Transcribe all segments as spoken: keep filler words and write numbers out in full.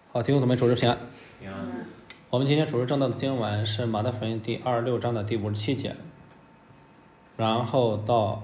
好，弟兄姊妹，主日平安。 平安。 我们今天主日正道的经文是马太福音第二十六章的第五十七节，然后到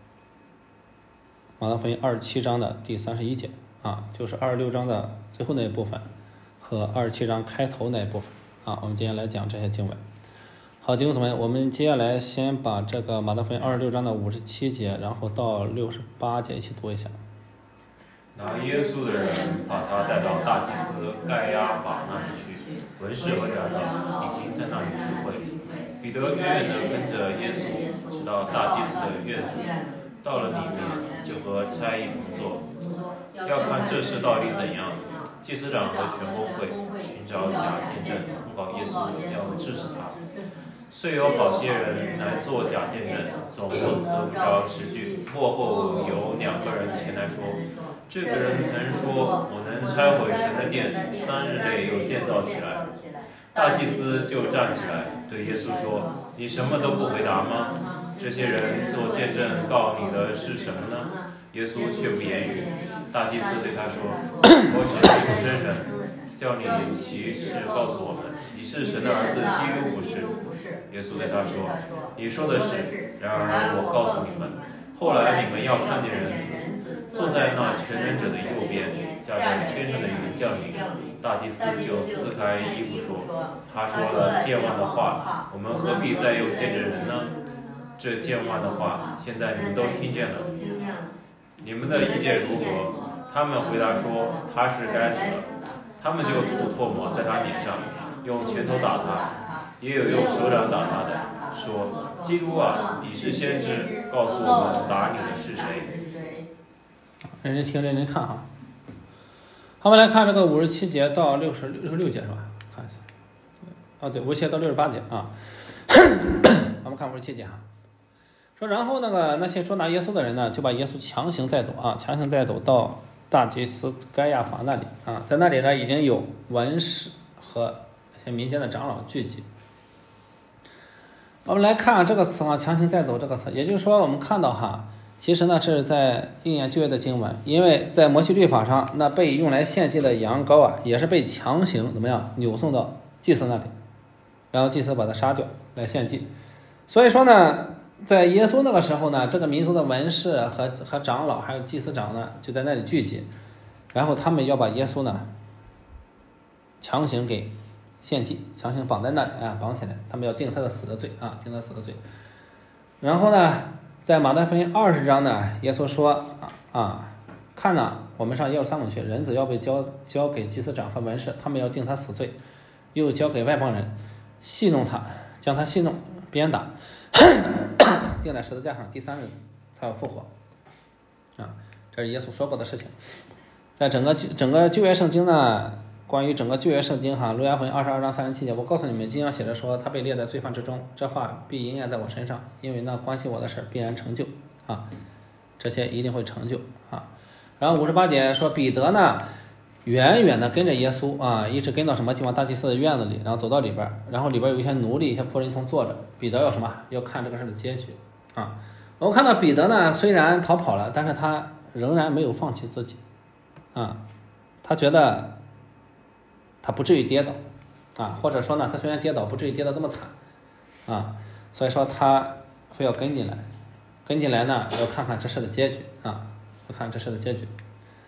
马太福音二十七章的第三十一节啊，就是二十六章的最后那一部分和二十七章开头那一部分啊。我们今天来讲这些经文。好，弟兄姊妹，我们接下来先把这个马太福音二十六章的五十七节，然后到六十八节一起读一下。 拿耶稣的人把他带到大祭司盖亚法那里去，文士和长老已经在那里聚会。彼得远远地跟着耶稣，直到大祭司的院子，到了里面，就和差役同坐，要看这事到底怎样。祭司长和全公会寻找假见证，控告耶稣，要治死他。虽有好些人来做假见证，总得不着实据。末后有两个人前来说，这个人曾说，我能拆毁神的殿，三日内又建造起来。大祭司就站起来对耶稣说，你什么都不回答吗？这些人做见证告你的是什么呢？耶稣却不言语。大祭司对他说，我指你不真神，叫你其事告诉我们，你是神的儿子，基督不是。耶稣对他说，你说的是，然而我告诉你们，后来你们要看见人子坐在那全能者的右边，驾着天上的云降临。大祭司就撕开衣服说，他说了僭妄的话，我们何必再用见证人呢？这僭妄的话，现在你们都听见了，你们的意见如何？他们回答说，他是该死的。他们就吐唾沫在他脸上，用拳头打他，也有用手掌打他的，说，基督啊，你是先知，告诉我们打你的是谁。 认真听，认真看哈。好，我们来看这个五十七节到六十六六十六节是吧？看一下。啊，对，五十七到六十八节啊。我们看五十七节哈。说，然后那个那些捉拿耶稣的人呢，就把耶稣强行带走啊，强行带走到大祭司该亚法那里啊，在那里呢已经有文士和一些民间的长老聚集。我们来看这个词啊，强行带走这个词，也就是说，我们看到哈，其实呢这是在应验旧约的经文，因为在摩西律法上，那被用来献祭的羊羔啊，也是被强行怎么样扭送到祭司那里，然后祭司把它杀掉来献祭。所以说呢，在耶稣那个时候呢，这个民族的文士和和长老还有祭司长呢，就在那里聚集，然后他们要把耶稣呢强行给献祭，强行绑在那里啊，绑起来，他们要定他的死的罪啊，定他死的罪。然后呢，在马太福音二十章呢，耶稣说啊啊，看呐，我们上耶路撒冷去，人子要被交交给祭司长和文士，他们要定他死罪，又交给外邦人戏弄他，将他戏弄鞭打。钉在十字架上，第三日他要复活啊！这是耶稣说过的事情。在整个整个旧约圣经呢，关于整个旧约圣经哈，路加福音二十二章三十七节，我告诉你们，经上写着说，他被列在罪犯之中，这话必应验在我身上，因为那关系我的事必然成就啊！这些一定会成就啊！然后五十八节说，彼得呢，远远的跟着耶稣啊，一直跟到什么地方？大祭司的院子里，然后走到里边，然后里边有一些奴隶、一些仆人同坐着。彼得要什么？要看这个事的结局啊！我们看到彼得呢，虽然逃跑了，但是他仍然没有放弃自己啊。他觉得他不至于跌倒啊，或者说呢，他虽然跌倒，不至于跌得这么惨啊。所以说他非要跟进来，跟进来呢，要看看这事的结局啊，要看这事的结局。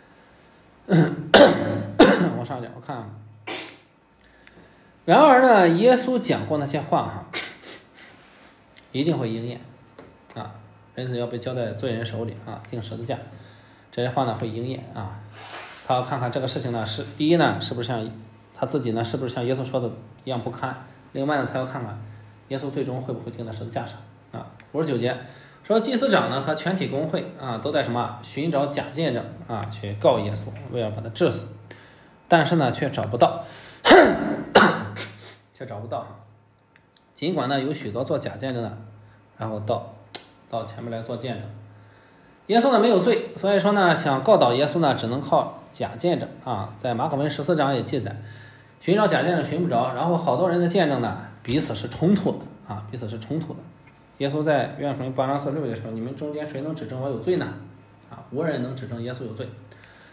往上讲，我看，然而呢，耶稣讲过那些话哈，一定会应验啊！人子要被交在罪人手里啊，钉十字架，这些话呢会应验啊。他要看看这个事情呢是第一呢，是不是像他自己呢，是不是像耶稣说的一样不堪？另外呢，他要看看耶稣最终会不会钉在十字架上啊。五十九节。说祭司长呢和全体公会啊都在什么寻找假见证啊去告耶稣，为了把他治死，但是呢却找不到，却找不到。尽管呢有许多做假见证的，然后到到前面来做见证。耶稣呢没有罪，所以说呢想告倒耶稣呢只能靠假见证啊。在马可福音十四章也记载，寻找假见证寻不着，然后好多人的见证呢彼此是冲突的啊，彼此是冲突的。耶稣在约翰福音八章四十六节说：“你们中间谁能指证我有罪呢？”啊，无人能指证耶稣有罪。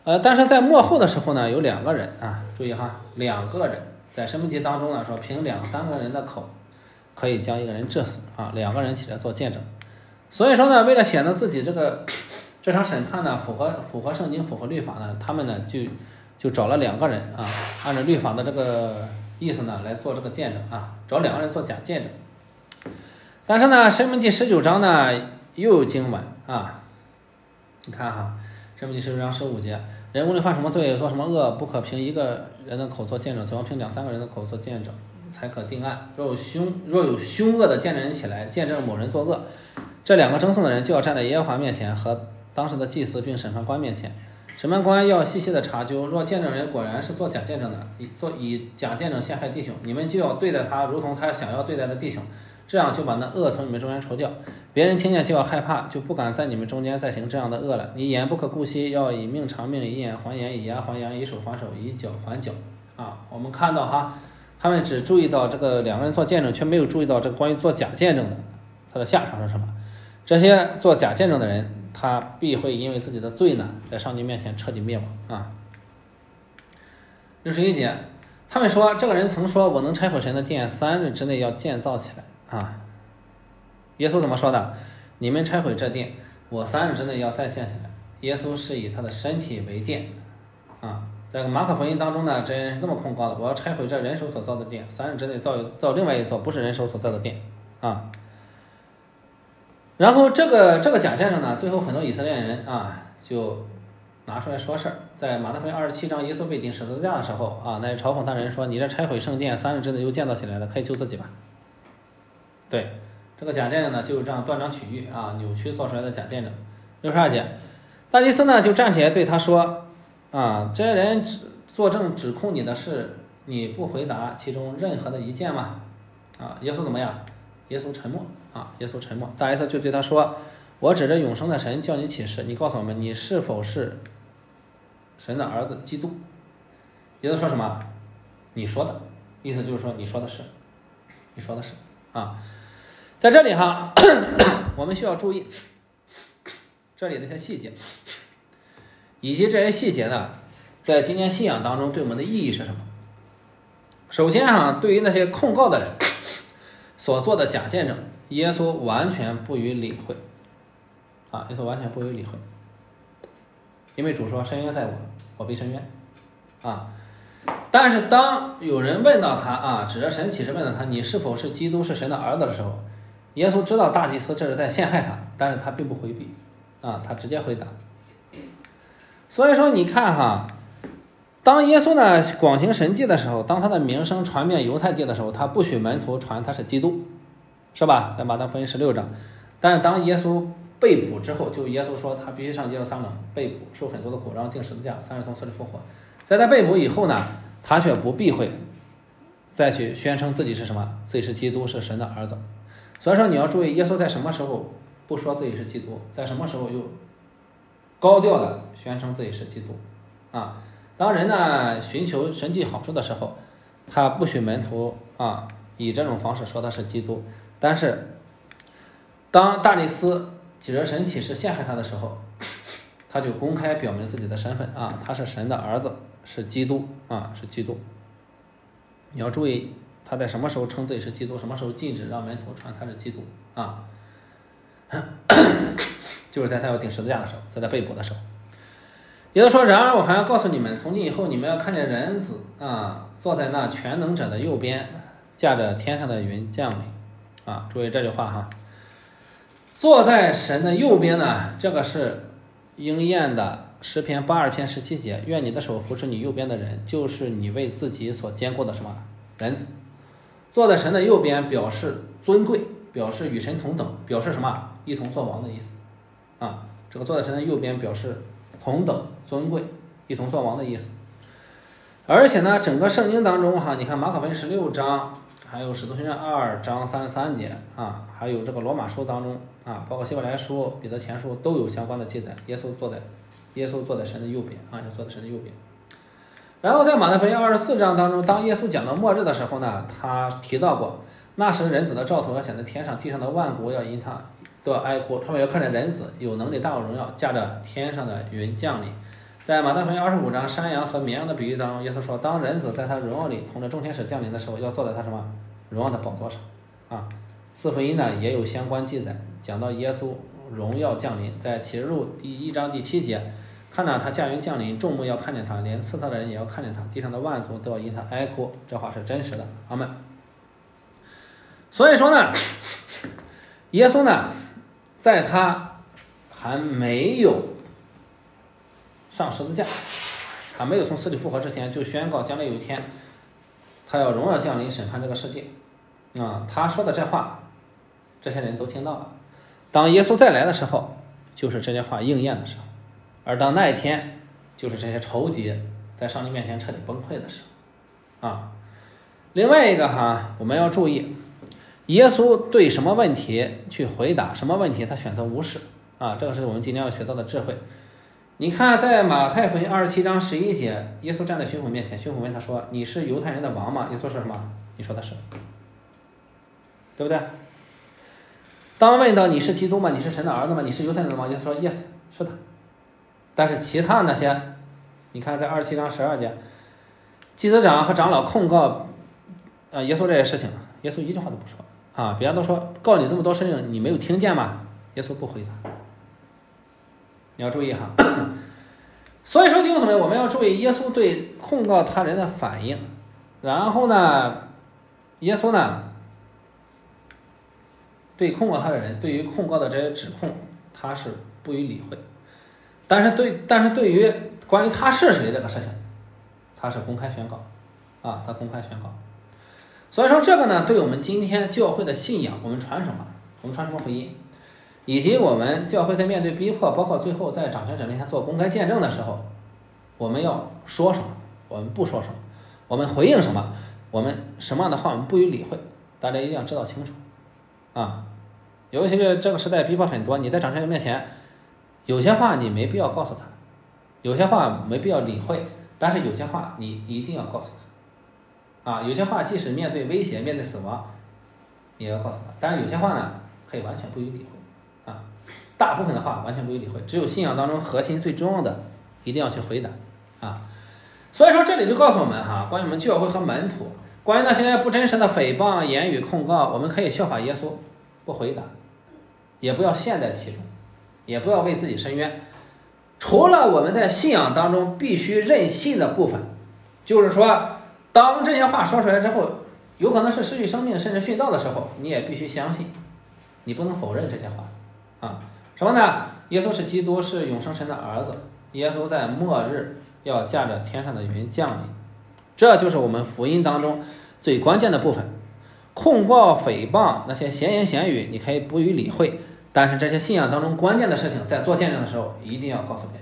呃，但是在末后的时候呢，有两个人啊，注意哈，两个人在申命记当中呢说，凭两三个人的口可以将一个人治死啊，两个人起来做见证。所以说呢，为了显得自己这个这场审判呢符合符合圣经符合律法呢，他们呢就就找了两个人啊，按照律法的这个意思呢来做这个见证啊，找两个人做假见证。但是呢，申命记十九章呢又有经文啊，你看哈，申命记十九章十五节，人无论犯什么罪，做什么恶，不可凭一个人的口做见证，总要凭两三个人的口做见证，才可定案。若有凶若有凶恶的见证人起来见证某人作恶，这两个争讼的人就要站在耶和华面前和当时的祭司并审判官面前，审判官要细细的查究，若见证人果然是做假见证的，以做以假见证陷害弟兄，你们就要对待他如同他想要对待的弟兄，这样就把那恶从你们中间除掉。别人听见就要害怕，就不敢在你们中间再行这样的恶了。你眼不可顾惜，要以命偿命，以眼还眼，以牙还牙，以手还手，以脚还脚啊。我们看到哈，他们只注意到这个两个人做见证，却没有注意到这个关于做假见证的他的下场是什么。这些做假见证的人，他必会因为自己的罪呢，在上帝面前彻底灭亡啊。六十一节，他们说这个人曾说，我能拆毁神的殿，三日之内要建造起来啊。耶稣怎么说的？你们拆毁这殿，我三日之内要再建起来。耶稣是以他的身体为殿啊。在马可福音当中呢，这人是这么控告的：我要拆毁这人手所造的殿，三日之内造造另外一座不是人手所造的殿啊。然后这个这个假见证呢，最后很多以色列人啊就拿出来说事儿。在马太福音二十七章，耶稣被钉十字架的时候啊，那嘲讽他人说：“你这拆毁圣殿，三日之内又建造起来了，可以救自己吧？”对，这个假见证呢，就是这样断章取义啊，扭曲做出来的假见证。六十二节，大祭司呢就站起来对他说：“啊，这些人指作证指控你的事，你不回答其中任何的一件吗？”啊，耶稣怎么样？耶稣沉默啊，耶稣沉默。大祭司就对他说：“我指着永生的神叫你起誓，你告诉我们，你是否是神的儿子基督？”耶稣说什么？你说的，意思就是说你说的是，你说的是啊。在这里哈，我们需要注意这里的一些细节，以及这些细节呢，在今天信仰当中对我们的意义是什么？首先哈，对于那些控告的人所做的假见证，耶稣完全不予理会啊！耶稣完全不予理会，因为主说：“伸冤在我，我必伸冤。”啊！但是当有人问到他啊，指着神启示问到他：“你是否是基督，是神的儿子？”的时候，耶稣知道大祭司这是在陷害他，但是他并不回避啊，他直接回答。所以说，你看哈。当耶稣呢广行神迹的时候，当他的名声传遍犹太地的时候，他不许门徒传他是基督，是吧？在马太福音十六章。但是当耶稣被捕之后，就耶稣说他必须上耶路撒冷被捕，受很多的苦，然后钉十字架，三日从死里复活。在他被捕以后呢，他却不避讳再去宣称自己是什么，自己是基督，是神的儿子。所以说你要注意，耶稣在什么时候不说自己是基督，在什么时候又高调的宣称自己是基督啊？当人呢寻求神迹好处的时候，他不许门徒啊以这种方式说他是基督。但是当大祭司指着神启示陷害他的时候，他就公开表明自己的身份啊，他是神的儿子，是基督啊，是基督。你要注意他在什么时候称自己是基督，什么时候禁止让门徒传他是基督啊？就是在他要钉十字架的时候，在他被捕的时候。耶稣说：“然而我还要告诉你们，从今以后你们要看见人子啊，坐在那全能者的右边，驾着天上的云降临。”啊，注意这句话哈，坐在神的右边呢，这个是应验的诗篇八二篇十七节：“愿你的手扶持你右边的人，就是你为自己所坚固的什么人子。”坐在神的右边表示尊贵，表示与神同等，表示什么？一同作王的意思啊。这个坐在神的右边表示同等尊贵，一同作王的意思。而且呢，整个圣经当中哈，你看马可福音十六章，还有使徒行传二章三十三节啊，还有这个罗马书当中啊，包括希伯来书、彼得前书都有相关的记载。耶稣坐在耶稣坐在神的右边啊，就坐在神的右边。然后在马太福音二十四章当中，当耶稣讲到末日的时候呢，他提到过，那时人子的兆头要显在天上，地上的万国要因他都要哀哭，他们要看着人子有能力大有荣耀，驾着天上的云降临。 在马太福音二十五章山羊和绵羊的比喻当中，耶稣说，当人子在他荣耀里同着众天使降临的时候，要坐在他什么荣耀的宝座上啊。四福音呢也有相关记载，讲到耶稣荣耀降临，在启示录第一章第七节，看到他驾云降临，众目要看见他，连刺他的人也要看见他，地上的万族都要因他哀哭。这话是真实的，阿们。所以说呢，耶稣呢在他还没有上十字架，还没有从死里复活之前，就宣告将来有一天他要荣耀降临审判这个世界啊。他说的这话这些人都听到了，当耶稣再来的时候，就是这些话应验的时候，而当那一天，就是这些仇敌在上帝面前彻底崩溃的时候啊。另外一个哈，我们要注意耶稣对什么问题去回答，什么问题他选择无视啊，这个是我们今天要学到的智慧。你看在马太福音二十七章十一节，耶稣站在巡抚面前，巡抚问他说，你是犹太人的王吗？耶稣说什么？你说的是，对不对？当问到你是基督吗？你是神的儿子吗？你是犹太人的王？耶稣说 yes， 是的。但是其他那些，你看在二十七章十二节，祭司长和长老控告呃耶稣这些事情，耶稣一句话都不说啊。别人都说告你这么多事情，你没有听见吗？耶稣不回答。你要注意哈。所以说弟兄姊妹，我们要注意耶稣对控告他人的反应。然后呢，耶稣呢对控告他的人，对于控告的这些指控，他是不予理会。但是对但是对于关于他是谁这个事情，他是公开宣告啊，他公开宣告。所以说这个呢，对我们今天教会的信仰，我们传什么？我们传什么福音？以及我们教会在面对逼迫，包括最后在掌权者面前做公开见证的时候，我们要说什么？我们不说什么？我们回应什么？我们什么样的话我们不予理会？大家一定要知道清楚啊！尤其是这个时代逼迫很多，你在掌权者面前，有些话你没必要告诉他，有些话没必要理会，但是有些话你一定要告诉他啊！有些话即使面对威胁、面对死亡，你也要告诉他。但是有些话呢，可以完全不予理会。啊，大部分的话完全不予理会，只有信仰当中核心最重要的一定要去回答啊。所以说这里就告诉我们哈，关于我们教会和门徒，关于那些不真实的诽谤言语控告，我们可以效法耶稣，不回答，也不要陷在其中，也不要为自己申冤。除了我们在信仰当中必须任性的部分，就是说当这些话说出来之后，有可能是失去生命甚至殉道的时候，你也必须相信，你不能否认这些话啊。什么呢？耶稣是基督，是永生神的儿子，耶稣在末日要驾着天上的云降临，这就是我们福音当中最关键的部分。控告诽谤那些闲言闲语你可以不予理会，但是这些信仰当中关键的事情，在做见证的时候一定要告诉别人，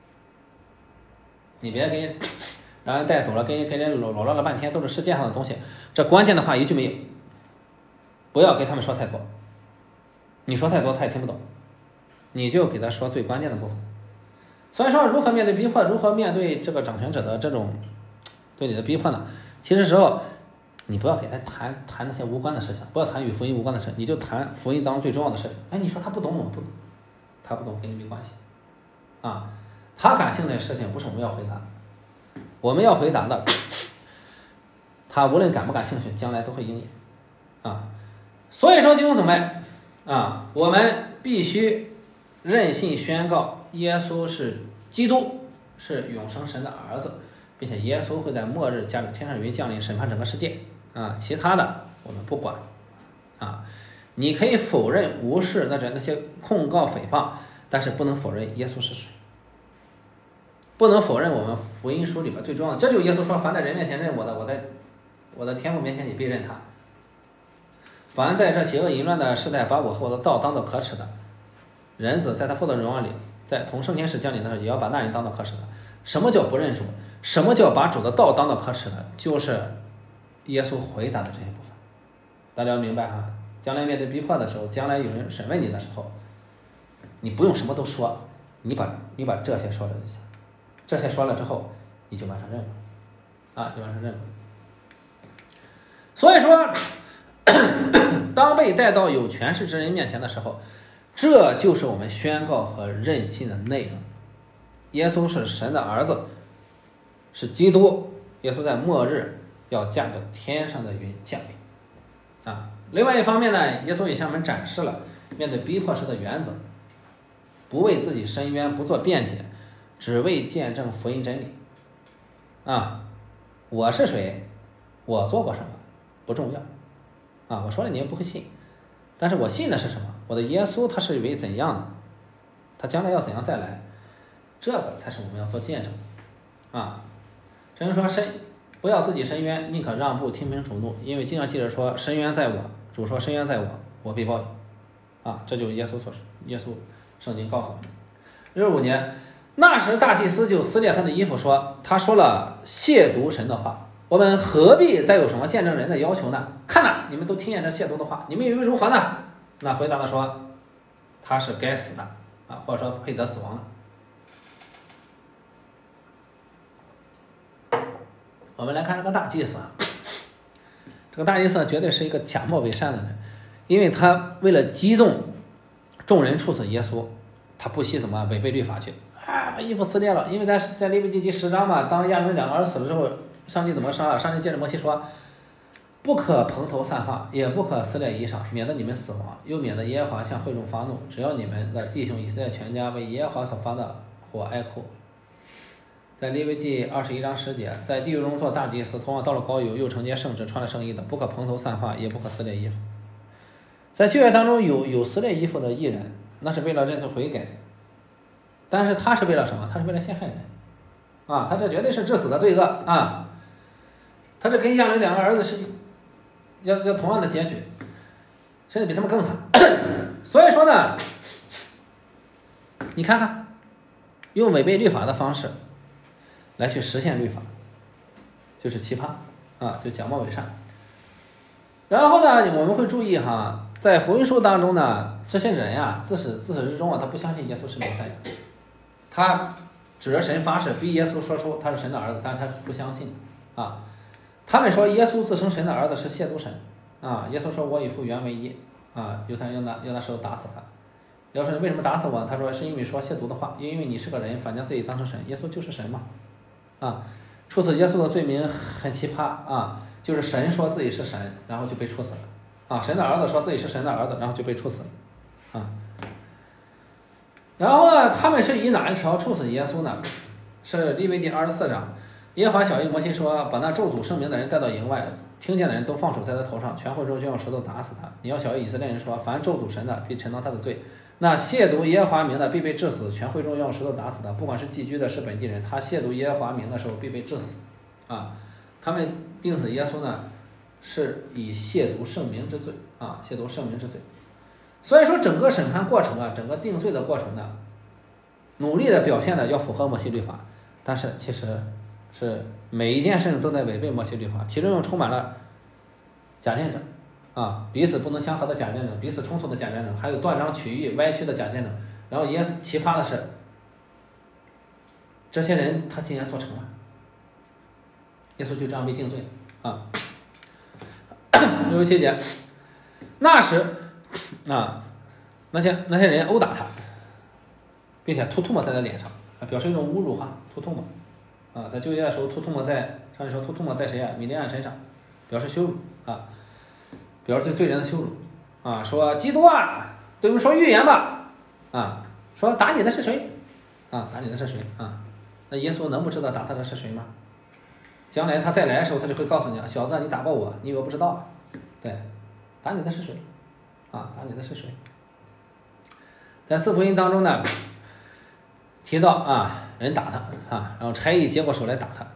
你别给让人带走了，跟跟人唠唠了半天都是世界上的东西，这关键的话一句没有，不要给他们说太多，你说太多他也听不懂，你就给他说最关键的部分。所以说如何面对逼迫，如何面对这个掌权者的这种对你的逼迫呢？其实时候你不要给他谈谈那些无关的事情，不要谈与福音无关的事，你就谈福音当中最重要的事情。哎，你说他不懂，我不懂，他不懂跟你没关系啊。他感兴趣的事情不是我们要回答，我们要回答的，他无论感不感兴趣，将来都会应验啊。所以说弟兄姊妹啊，我们必须任性宣告耶稣是基督，是永生神的儿子，并且耶稣会在末日驾着天上云降临审判整个世界啊。其他的我们不管啊。你可以否认无视那那些控告诽谤，但是不能否认耶稣是谁，不能否认我们福音书里边最重要的。这就是耶稣说，凡在人面前认我的，我在我的天父面前也必认他。凡在这邪恶淫乱的时代把我和我的道当作可耻的，人子在他父的荣耀里，在同圣天使降临的时候，也要把那人当作可耻的。什么叫不认主？什么叫把主的道当作可耻的？就是耶稣回答的这些部分，大家要明白哈。将来面对逼迫的时候，将来有人审问你的时候，你不用什么都说，你把你把这些说了就行，这些说了之后，你就完成任务啊，就完成任务。所以说当被带到有权势之人面前的时候，这就是我们宣告和任性的内容。 耶稣是神的儿子，是基督。耶稣在末日要驾着天上的云降临啊。另外一方面呢，耶稣也向我们展示了面对逼迫时的原则，不为自己申冤，不做辩解，只为见证福音真理啊。我是谁，我做过什么不重要啊，我说了你也不会信，但是我信的是什么？我的耶稣他是为怎样的，他将来要怎样再来，这个才是我们要做见证啊。神说申不要自己申冤，宁可让步，听凭主怒，因为经常记着说申冤在我，主说申冤在我，我必报应啊。这就是耶稣所耶稣圣经告诉我们。六十五节，那时大祭司就撕裂他的衣服说，他说了亵渎神的话，我们何必再有什么见证人的要求呢？看哪，你们都听见这亵渎的话，你们以为如何呢？那回答他说，他是该死的啊，或者说配得死亡的。我们来看这个大祭司啊，这个大祭司绝对是一个假冒伪善的人，因为他为了激动众人处死耶稣，他不惜怎么违背律法去啊，把衣服撕裂了。因为在在利未记第十章嘛，当亚伦两个儿子死了之后，上帝怎么说啊？上帝借着摩西说，不可蓬头散发，也不可撕裂衣裳，免得你们死亡，又免得耶和华向会众发怒。只要你们的弟兄以色列全家为耶和华所发的火哀哭。在利未记二十一章十节，在地狱中做大祭司，同样到了高油，又承接圣职，穿了圣衣的，不可蓬头散发，也不可撕裂衣服。在旧约当中有有撕裂衣服的艺人，那是为了认罪悔改，但是他是为了什么？他是为了陷害人啊！他这绝对是致死的罪恶啊！他这跟亚伦两个儿子是要要同样的结局，甚至比他们更惨。所以说呢，你看看，用违背律法的方式来去实现律法，就是奇葩啊，就假冒伪善。然后呢，我们会注意哈，在福音书当中呢，这些人呀，自始自始至终啊，他不相信耶稣是弥赛亚，他指着神发誓，逼耶稣说出他是神的儿子，但是他是不相信的啊。他们说耶稣自称神的儿子是亵渎神啊，耶稣说我与父原为一啊，犹太人要拿要拿石头打死他。要是为什么打死我？他说是因为说亵渎的话，因为你是个人，反将自己当成神，耶稣就是神嘛。啊，处死耶稣的罪名很奇葩啊，就是神说自己是神，然后就被处死了啊，神的儿子说自己是神的儿子，然后就被处死了啊。然后呢，他们是以哪一条处死耶稣呢？是利未记二十四章，耶和华晓谕摩西说，把那咒诅圣名的人带到营外，听见的人都放手在他头上，全会众就用石头打死他。你要晓谕以色列人说，凡咒诅神的必承当他的罪，那亵渎耶和华名的必被治死，全会众用石头打死他。不管是寄居的是本地人，他亵渎耶和华名的时候必被治死啊。他们定死耶稣呢，是以亵渎圣名之罪啊，亵渎圣名之罪。所以说整个审判过程啊，整个定罪的过程呢，努力的表现的要符合摩西律法，但是其实是每一件事情都在违背摩西律法，其中又充满了假见证啊，彼此不能相合的假见证，彼此冲突的假见证，还有断章取义歪曲的假见证。然后耶稣奇葩的是，这些人他竟然做成了，耶稣就这样被定罪啊。六十七节，那时啊，那些那些人殴打他，并且吐唾沫在他脸上，表示一种侮辱话，吐唾沫啊，在旧约的时候吐唾沫在上帝说吐唾沫在谁啊？米利暗身上，表示羞辱啊，表示对罪人的羞辱啊，说基督啊，对我们说预言吧啊，说打你的是谁啊？打你的是谁啊？那耶稣能不知道打他的是谁吗？将来他再来的时候，他就会告诉你，小子，你打过我，你以为我不知道啊？对，打你的是谁啊？打你的是谁？在四福音当中呢，提到啊，人打他啊，然后差役接过手来打他，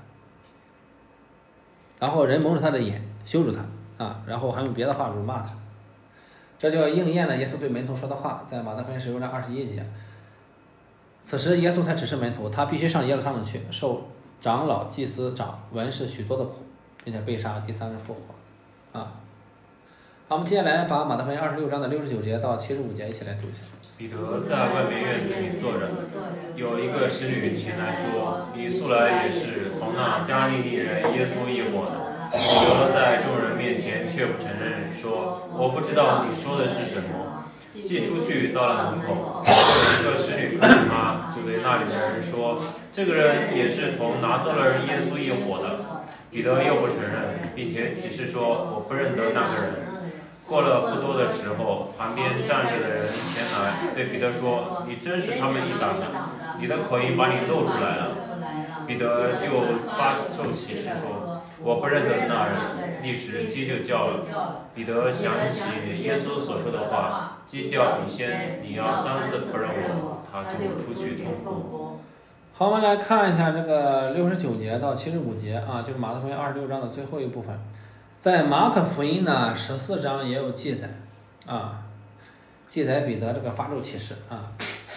然后人蒙着他的眼，羞辱他啊，然后还用别的话辱骂他，这就应验了耶稣对门徒说的话，在马太福音十六章二十一节。此时耶稣才指示门徒，他必须上耶路撒冷去，受长老、祭司长、文士许多的苦，并且被杀，第三日复活啊。好，我们接下来把马太福音二十六章的六十九节到七十五节一起来读一下。 彼得在外面院子里坐着，有一个使女前来说，你素来也是从那加利利人耶稣异火的。彼得在众人面前却不承认，说，我不知道你说的是什么。 寄出去，到了门口，有一个使女看见他，就对那里的人说：“这个人也是同拿撒勒人耶稣一伙的。”彼得又不承认，并且起誓说：“我不认得那个人。”过了不多的时候，旁边站着的人前来对彼得说：“你真是他们一党的，你的口音把你露出来了。”彼得就发咒起誓说：“我不认得那人。”立时鸡就叫了。彼得想起耶稣所说的话：“鸡叫以先，你要三次不认我。”他就出去痛哭。 好，我们来看一下这个六十九节到七十五节啊，就是马太福音二十六章的最后一部分。在马可福音呢十四章也有记载啊，记载彼得这个发咒起誓啊，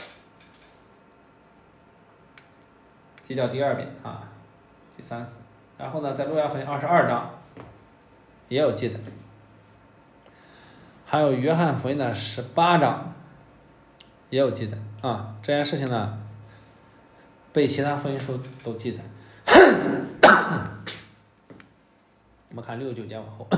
这叫第二遍啊，第三次。然后呢，在路加福音二十二章也有记载，还有约翰福音的十八章也有记载啊。这件事情呢，被其他福音书都记载。我们看六十九节往后，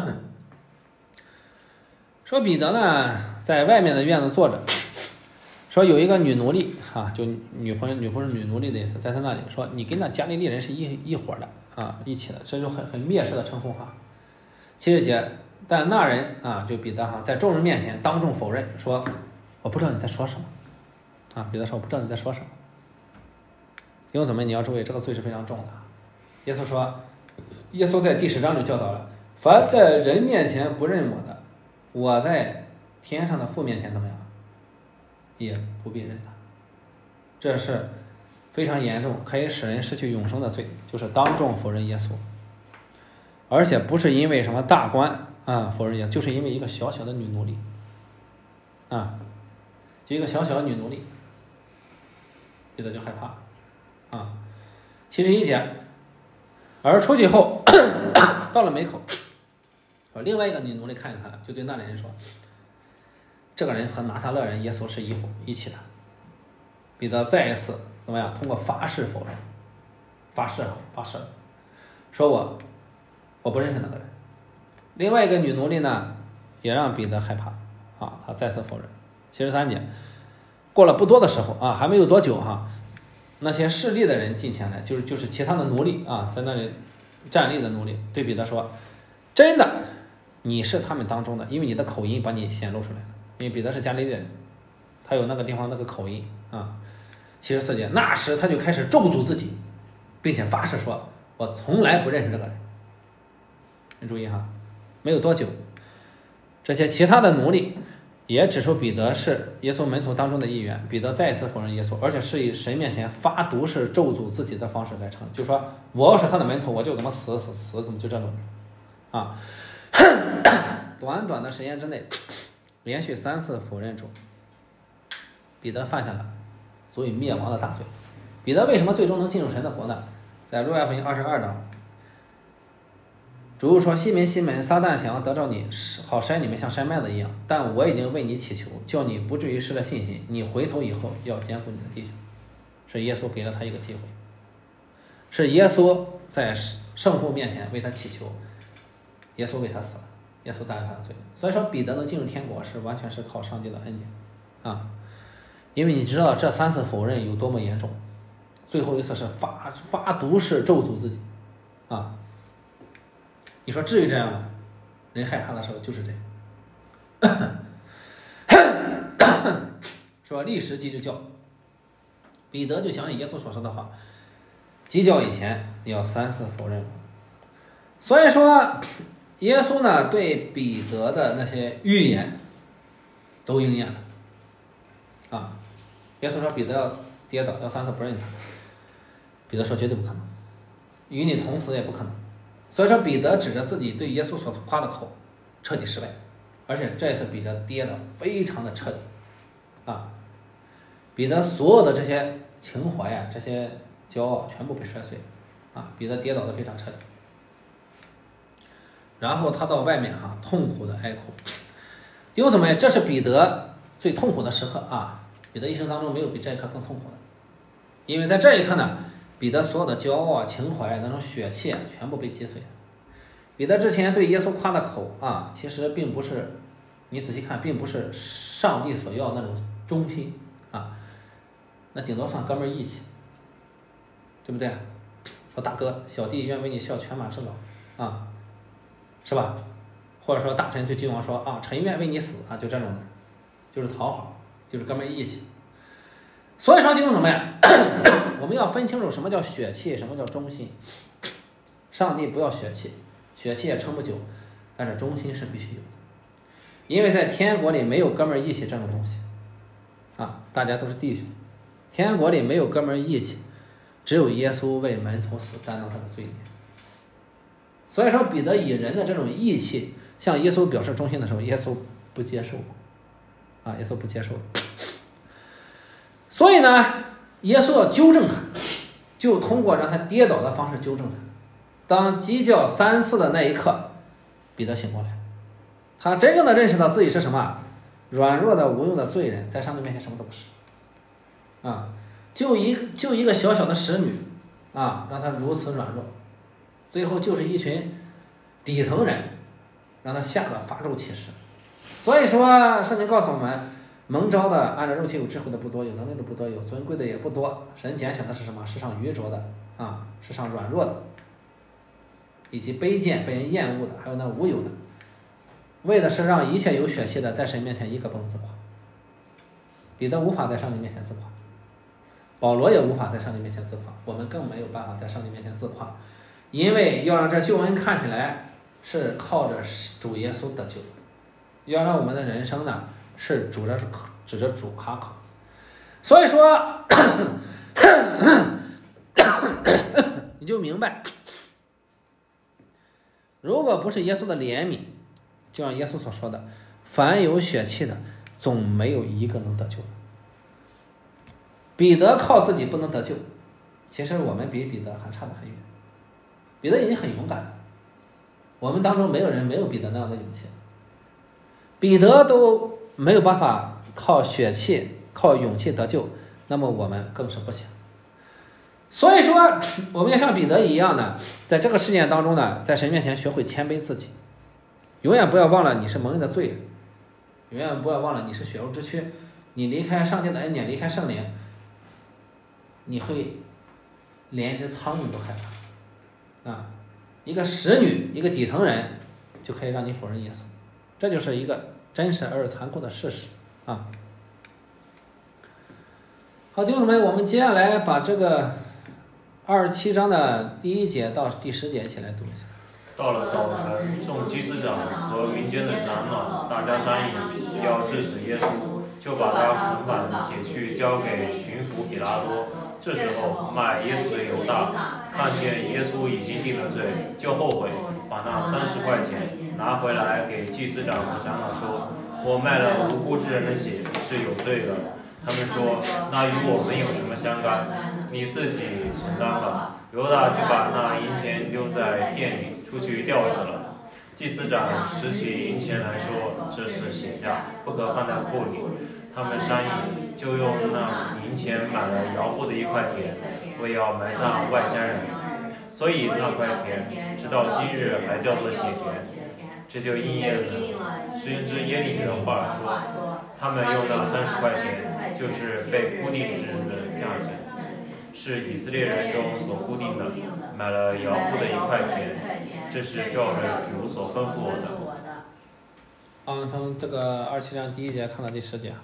说彼得呢在外面的院子坐着，说有一个女奴隶啊，就女朋友、女朋友、女奴隶的意思，在他那里说你跟那加利利人是一一伙的啊，一起的，这就很很蔑视的称呼哈。七十节，但那人啊，就彼得哈，在众人面前当众否认，说我不知道你在说什么啊。彼得说我不知道你在说什么。弟兄姊妹，你要注意，这个罪是非常重的。耶稣说，耶稣在第十章就教导了，凡在人面前不认我的，我在天上的父面前怎么样，也不必认他。这是非常严重，可以使人失去永生的罪，就是当众否认耶稣。而且不是因为什么大官啊否认耶稣，就是因为一个小小的女奴隶啊，就一个小小的女奴隶，彼得就害怕啊。七十一节，而出去后到了门口，另外一个女奴隶看见他了，就对那里人说，这个人和拿撒勒人耶稣是一伙一起的。彼得再一次怎么样，通过发誓否认，发誓发誓说我我不认识那个人。另外一个女奴隶呢，也让彼得害怕啊，他再次否认。七十三节，过了不多的时候啊，还没有多久哈、啊，那些势利的人进前来，就是就是其他的奴隶啊，在那里站立的奴隶，对彼得说，真的你是他们当中的，因为你的口音把你显露出来了。因为彼得是加利利人，他有那个地方那个口音啊。七十四节，那时他就开始咒诅自己，并且发誓说，我从来不认识这个人。你注意哈，没有多久，这些其他的奴隶也指出彼得是耶稣门徒当中的一员。彼得再一次否认耶稣，而且是以神面前发毒誓咒诅自己的方式来称，就说我要是他的门徒，我就怎么死死死怎么就这种啊。短短的时间之内，连续三次否认主，彼得犯下了足以灭亡的大罪。彼得为什么最终能进入神的国呢？在路加福音二十二章，主说，西门西门，撒旦想要得着你，好筛你们像筛麦子一样，但我已经为你祈求，叫你不至于失了信心。你回头以后要兼顾你的弟兄。是耶稣给了他一个机会，是耶稣在圣父面前为他祈求，耶稣为他死了，耶稣担了他的罪。所以说彼得能进入天国是完全是靠上帝的恩典啊，因为你知道这三次否认有多么严重，最后一次是发发毒誓咒诅自己啊。你说至于这样吗？人害怕的时候就是这样。说立时鸡就叫，彼得就想起耶稣所说的话，鸡叫以前你要三次否认我。所以说耶稣呢对彼得的那些预言都应验了啊。耶稣说彼得要跌倒，要三次不认他，彼得说绝对不可能，与你同死也不可能。所以说彼得指着自己对耶稣所夸的口彻底失败，而且这一次彼得跌得非常的彻底啊。彼得所有的这些情怀呀、啊、这些骄傲全部被摔碎啊，彼得跌倒的非常彻底。然后他到外面哈、啊、痛苦的哀哭。弟兄姊妹，这是彼得最痛苦的时刻啊，彼得一生当中没有比这一刻更痛苦的。因为在这一刻呢，彼得所有的骄傲啊、情怀那种血气啊，全部被击碎。彼得之前对耶稣夸的口啊，其实并不是你仔细看，并不是上帝所要那种忠心啊，那顶多算哥们儿义气，对不对？说大哥小弟愿为你效犬马之劳啊，是吧？或者说大臣对君王说啊，臣愿为你死啊，就这种的，就是讨好，就是哥们儿义气。所以说弟兄姊妹，我们要分清楚什么叫血气，什么叫忠心。上帝不要血气，血气也撑不久，但是忠心是必须有的。因为在天国里没有哥们儿义气这种东西啊，大家都是弟兄。天国里没有哥们儿义气，只有耶稣为门徒死，担当他的罪孽。所以说彼得以人的这种义气向耶稣表示忠心的时候，耶稣不接受啊，耶稣不接受。所以呢，耶稣要纠正他，就通过让他跌倒的方式纠正他。当鸡叫三次的那一刻，彼得醒过来，他真正的认识到自己是什么？软弱的无用的罪人，在上帝面前什么都不是啊，就一个就一个小小的使女啊，让他如此软弱，最后就是一群底层人让他吓得发咒起誓。所以说圣经告诉我们，蒙召的按照肉体有智慧的不多，有能力的不多，有尊贵的也不多，神拣选的是什么？世上愚拙的啊，世上软弱的，以及卑贱被人厌恶的，还有那无有的，为的是让一切有血气的在神面前一个不能自夸。彼得无法在上帝面前自夸，保罗也无法在上帝面前自夸，我们更没有办法在上帝面前自夸，因为要让这救恩看起来是靠着主耶稣得救，要让我们的人生呢是主着指着主卡口。所以说你就明白，如果不是耶稣的怜悯，就像耶稣所说的，凡有血气的总没有一个能得救的。彼得靠自己不能得救，其实我们比彼得还差得很远。彼得已经很勇敢了，我们当中没有人没有彼得那样的勇气。彼得都没有办法靠血气靠勇气得救，那么我们更是不行。所以说我们要像彼得一样呢，在这个事件当中呢，在神面前学会谦卑自己，永远不要忘了你是蒙恩的罪人，永远不要忘了你是血肉之躯，你离开上帝的恩典，离开圣灵，你会连一只苍蝇都害怕啊！一个使女，一个底层人就可以让你否认耶稣，这就是一个真实而残酷的事实啊！好，弟兄姊妹，我们接下来把这个二十七章的第一节到第十节一起来读一下。 到了早晨，众祭司长和民间的长老大家商议要治死耶稣，就把他捆绑解去交给巡抚比拉多。这时候卖耶稣的犹大看见耶稣已经定了罪，就后悔，把那三十块钱拿回来给祭司长和长老说：“我卖了无辜之人的血，是有罪的。”他们说：“那与我们有什么相干？你自己承担吧。”犹大就把那银钱丢在店里，出去吊死了。祭司长拾起银钱来说：“这是血价，不可放在库里。”他们商议，就用那银钱买了窑户的一块田，为要埋葬外乡人，所以那块田直到今日还叫做血田。这就应验了先知耶利米的话说：“他们用那三十块钱，就是被固定制的价钱，是以色列人中所固定的，买了窑户的一块田，这是照着主所吩咐我的。” 啊，从这个二七章第一节看到第十节。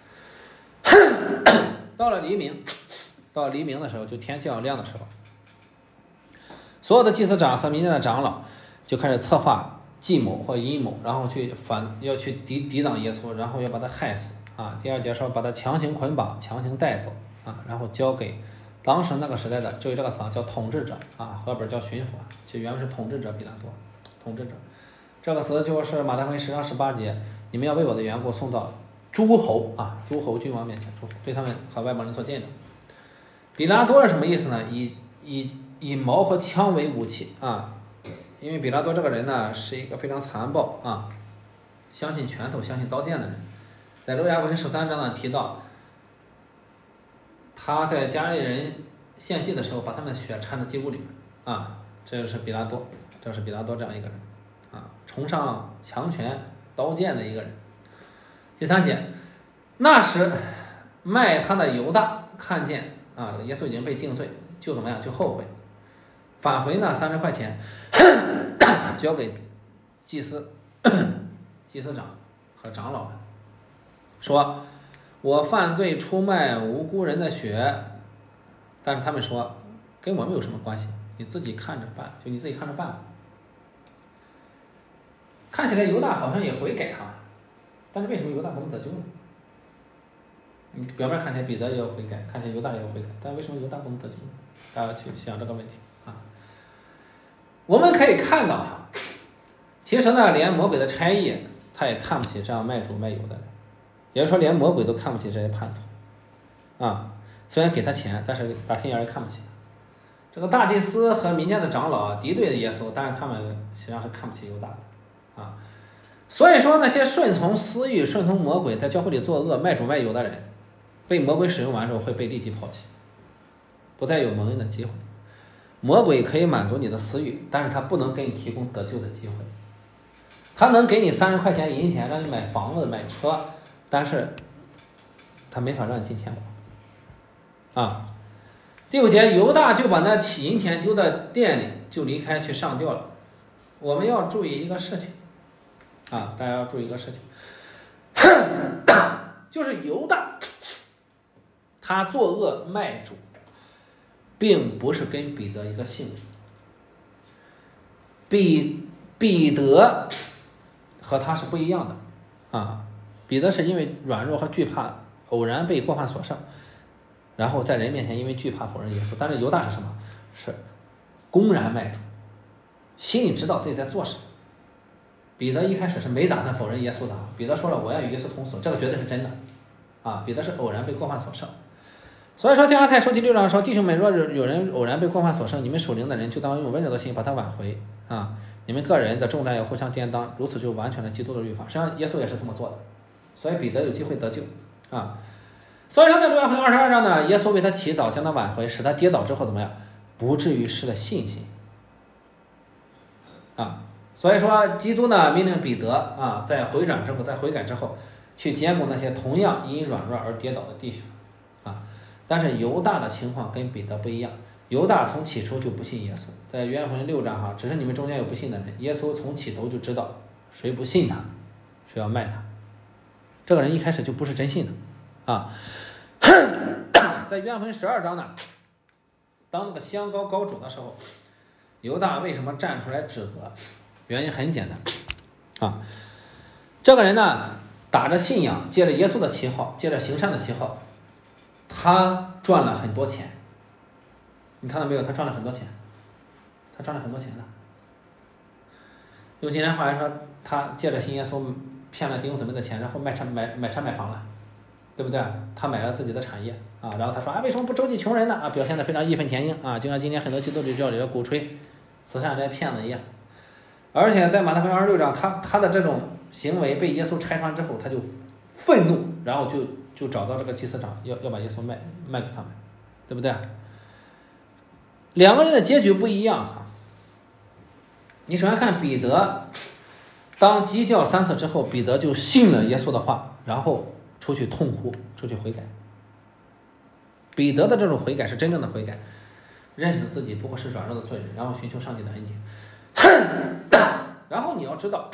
到了黎明，到黎明的时候，就天将亮的时候，所有的祭司长和民间的长老就开始策划计谋或阴谋，然后去反要去抵抵挡耶稣，然后要把他害死啊。第二节说把他强行捆绑，强行带走啊，然后交给当时那个时代的，至于这个词叫统治者啊，和本叫巡抚，就原本是统治者比拉多，统治者这个词就是马太福音十章十八节，你们要为我的缘故送到诸侯啊，诸侯君王面前，诸侯对他们和外邦人做见证。比拉多是什么意思呢？以以以矛和枪为武器啊，因为比拉多这个人呢是一个非常残暴啊，相信拳头、相信刀剑的人。在路加福音十三章呢提到，他在加利人献祭的时候，把他们的血掺到祭物里面啊，这就是比拉多，这是比拉多这样一个人啊，崇尚强权、刀剑的一个人第三节，那时卖他的犹大看见啊，耶稣已经被定罪，就怎么样，就后悔，返回那三十块钱交给祭司祭司长和长老们，说我犯罪出卖无辜人的血，但是他们说跟我们有什么关系，你自己看着办，就你自己看着办吧。看起来犹大好像也悔改哈，但是为什么犹大不能得救呢？你表面看起来彼得也有悔改，看起来犹大也有悔改，但为什么犹大不能得救呢？大家去想这个问题啊。我们可以看到哈，其实呢，连魔鬼的差役他也看不起这样卖主卖油的人，也就是说，连魔鬼都看不起这些叛徒啊。虽然给他钱，但是打心眼里看不起。这个大祭司和民间的长老敌对的耶稣，但是他们实际上是看不起犹大的。啊，所以说那些顺从私欲、顺从魔鬼，在教会里作恶、卖主卖油的人，被魔鬼使用完之后会被立即抛弃，不再有蒙恩的机会。魔鬼可以满足你的私欲，但是他不能给你提供得救的机会。他能给你三十块钱银钱，让你买房子、买车，但是他没法让你进天国。啊，第五节，犹大就把那银钱丢在店里，就离开去上吊了。我们要注意一个事情。啊，大家要注意一个事情，就是犹大他作恶卖主，并不是跟彼得一个性质。彼彼得和他是不一样的啊，彼得是因为软弱和惧怕，偶然被过犯所胜，然后在人面前因为惧怕否认耶稣。但是犹大是什么？是公然卖主，心里知道自己在做什么。彼得一开始是没打算否认耶稣的，彼得说了我要与耶稣同死，这个绝对是真的啊。彼得是偶然被过犯所胜，所以说加拉太书第六章说，弟兄们，若有人偶然被过犯所胜，你们属灵的人就当用温柔的心把他挽回啊。你们个人的重担要互相担当，如此就完全了基督的律法。实际上耶稣也是这么做的，所以彼得有机会得救啊。所以说在约翰福音二十二章呢，耶稣为他祈祷，将他挽回，使他跌倒之后怎么样，不至于失了信心啊。所以说基督呢命令彼得啊，在回转之后，在悔改之后，去兼顾那些同样因软弱而跌倒的弟兄啊。但是犹大的情况跟彼得不一样，犹大从起初就不信耶稣，在约翰福音六章哈，只是你们中间有不信的人，耶稣从起头就知道谁不信他，谁要卖他，这个人一开始就不是真信的啊。在约翰福音十二章呢，当那个香膏高煮的时候，犹大为什么站出来指责？原因很简单啊，这个人呢打着信仰，借着耶稣的旗号，借着行善的旗号，他赚了很多钱。你看到没有？他赚了很多钱，他赚了很多钱的。用今天话来说，他借着信耶稣骗了弟兄姊妹的钱，然后卖车买买车买房了，对不对？他买了自己的产业啊，然后他说啊，为什么不周济穷人呢？啊，表现得非常义愤填膺啊，就像今天很多基督教里的鼓吹慈善这些骗子一样。而且在马太福音二十六章，他他的这种行为被耶稣拆穿之后，他就愤怒，然后就就找到这个祭司长，要要把耶稣卖卖给他们，对不对？两个人的结局不一样哈。你首先看彼得，当鸡叫三次之后，彼得就信了耶稣的话，然后出去痛哭，出去悔改。彼得的这种悔改是真正的悔改，认识自己不过是软弱的罪人，然后寻求上帝的恩典。然后你要知道，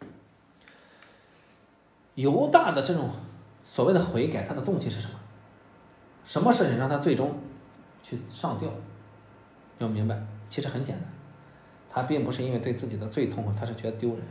犹大的这种所谓的悔改，他的动机是什么？什么事情让他最终去上吊？要明白，其实很简单，他并不是因为对自己的罪痛苦，他是觉得丢人。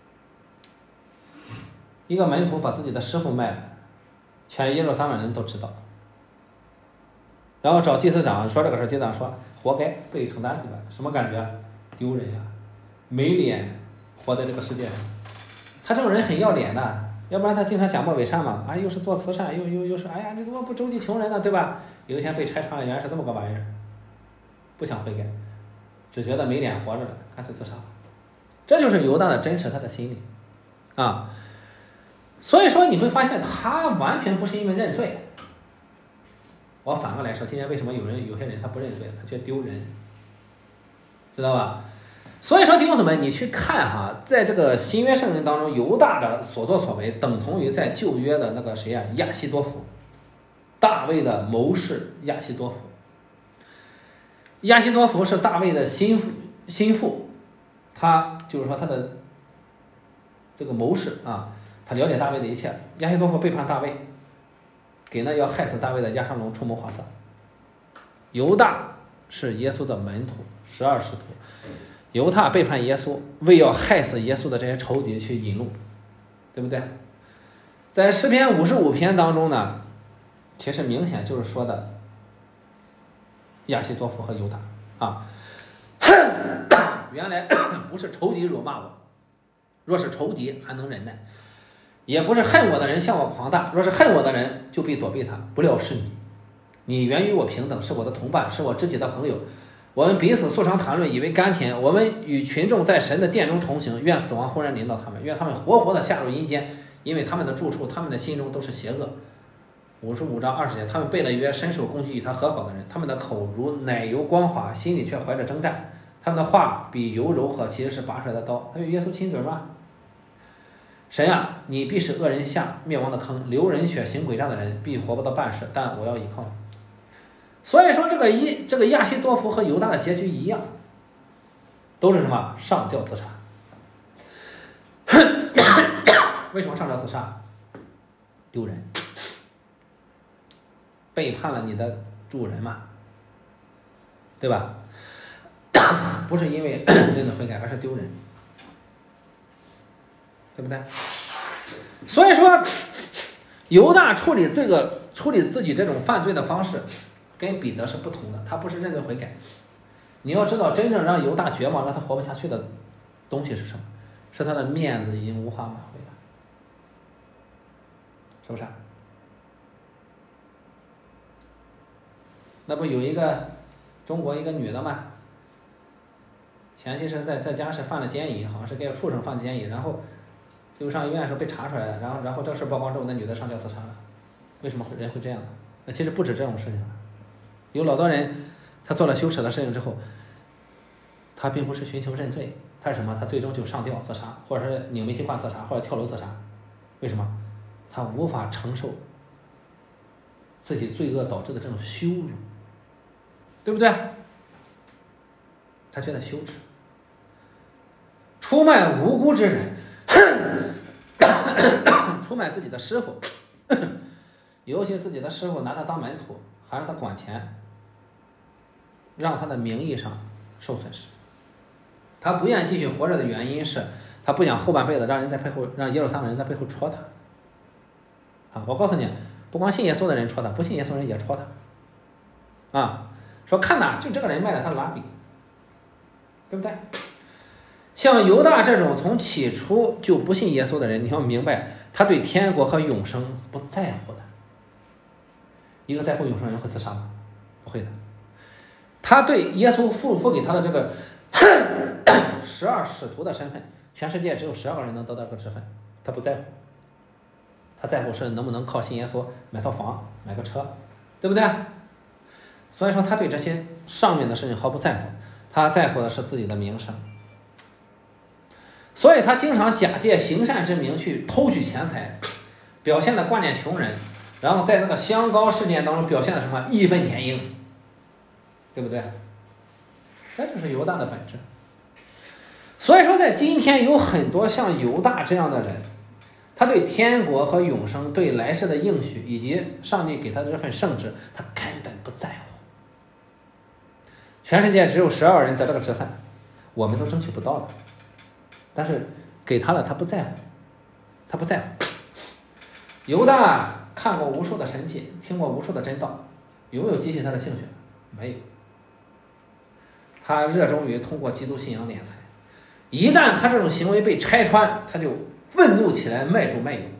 一个门徒把自己的师傅卖了，全耶路撒冷人都知道，然后找祭司长说这个事，祭司长说活该，自己承担去吧。什么感觉？丢人呀，没脸活在这个世界上。他这种人很要脸的，要不然他经常假冒伪善嘛，啊，又是做慈善，又又又是哎呀，你怎么不周济穷人呢，对吧？有一天被拆穿了，原来是这么个玩意儿，不想悔改，只觉得没脸活着了，干脆自杀。这就是犹大的真实他的心理啊。所以说你会发现他完全不是因为认罪。我反过来说，今天为什么有人有些人他不认罪，他觉得丢人，知道吧？ 所以说弟兄姊妹，你去看哈，在这个新约圣经当中，犹大的所作所为等同于在旧约的那个谁呀、啊，亚希多弗，大卫的谋士亚希多弗。亚希多弗是大卫的心腹，心腹，他就是说他的这个谋士啊，他了解大卫的一切。亚希多弗背叛大卫，给那要害死大卫的押沙龙出谋划策。犹大是耶稣的门徒，十二使徒。犹大背叛耶稣，为要害死耶稣的这些仇敌去引路，对不对？在诗篇五十五篇当中呢，其实明显就是说的亚希多弗和犹大啊。原来不是仇敌辱骂我，若是仇敌还能忍耐；也不是恨我的人向我狂大，若是恨我的人就必躲避他。不料是你，你原与我平等，是我的同伴，是我知己的朋友。我们彼此素常谈论，以为甘甜。我们与群众在神的殿中同行，愿死亡忽然临到他们，愿他们活活的下入阴间，因为他们的住处，他们的心中都是邪恶。五十五章二十节，他们背了约，伸手攻击与他和好的人，他们的口如奶油光滑，心里却怀着征战。他们的话比油柔和，其实是拔出来的刀。他与耶稣亲嘴吗？神啊，你必使恶人下灭亡的坑，流人血行诡诈的人必活不到半世，但我要依靠你。所以说这个一这个亚希多弗和犹大的结局一样，都是什么？上吊自杀。为什么上吊自杀？丢人，背叛了你的主人嘛，对吧？不是因为认罪悔改，而是丢人，对不对？所以说犹大处理这个处理自己这种犯罪的方式跟彼得是不同的，他不是认罪悔改。你要知道，真正让犹大绝望、让他活不下去的东西是什么？是他的面子已经无法挽回了，是不是？那不有一个中国一个女的嘛，前期是在在家是犯了奸淫，好像是给畜生犯奸淫，然后最后上医院的时候被查出来了，然后然后这事曝光之后，那女的上吊自杀了。为什么人会这样呢？那其实不止这种事情。有老多人，他做了羞耻的事情之后，他并不是寻求认罪，他是什么？他最终就上吊自杀，或者是拧煤气罐自杀，或者跳楼自杀。为什么？他无法承受自己罪恶导致的这种羞辱，对不对？他觉得羞耻，出卖无辜之人，出卖自己的师傅，尤其自己的师傅拿他当门徒，还让他管钱，让他的名义上受损失。他不愿意继续活着的原因是，他不想后半辈子让人在背后，让耶路撒冷人在背后戳他。啊，我告诉你，不光信耶稣的人戳他，不信耶稣的人也戳他。啊，说看呐，就这个人卖了他拉比，对不对？像犹大这种从起初就不信耶稣的人，你要明白，他对天国和永生不在乎的。一个在乎永生人会自杀吗？不会的。他对耶稣付付给他的这个十二使徒的身份，全世界只有十二个人能得到这个职分，他不在乎。他在乎是能不能靠信耶稣买套房、买个车，对不对？所以说他对这些上面的事情毫不在乎，他在乎的是自己的名声。所以他经常假借行善之名去偷取钱财，表现的挂念穷人，然后在那个香膏事件当中表现的什么义愤填膺，对不对？这就是犹大的本质。所以说在今天有很多像犹大这样的人，他对天国和永生，对来世的应许以及上帝给他的这份圣旨，他根本不在乎。全世界只有十二人得这个职分，我们都争取不到了，但是给他了，他不在乎，他不在乎。犹大看过无数的神迹，听过无数的真道，有没有激起他的兴趣？没有。他热衷于通过基督信仰敛财，一旦他这种行为被拆穿，他就愤怒起来，卖主卖友。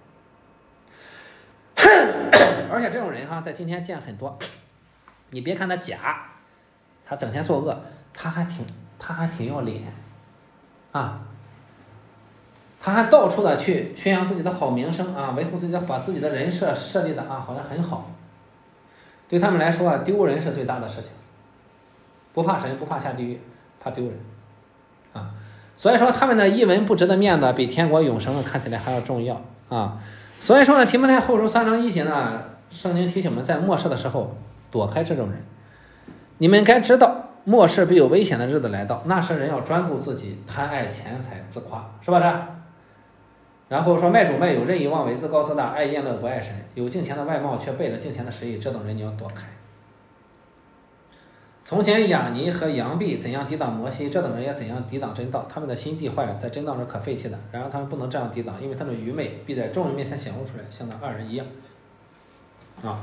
而且这种人哈，在今天见很多。你别看他假，他整天作恶，他还挺他还挺要脸啊。他还到处的去宣扬自己的好名声啊，维护自己的，把自己的人设设立的啊，好像很好。对他们来说啊，丢人是最大的事情。不怕神，不怕下地狱，怕丢人。 啊。所以说他们的一文不值的面子比天国永生看起来还要重要啊。所以说呢，提摩太后书三章一节呢，圣经提醒我们在末世的时候躲开这种人。你们该知道末世必有危险的日子来到，那时人要专顾自己，贪爱钱财，自夸，是吧？这然后说卖主卖友，任意妄为，自高自大，爱宴乐不爱神，有敬虔的外貌却背了敬虔的实意，这种人你要躲开。从前雅尼和杨毕怎样抵挡摩西，这等人也怎样抵挡真道，他们的心地坏了，在真道是可废弃的。然而他们不能这样抵挡，因为他们愚昧必在众人面前显露出来，像那二人一样啊。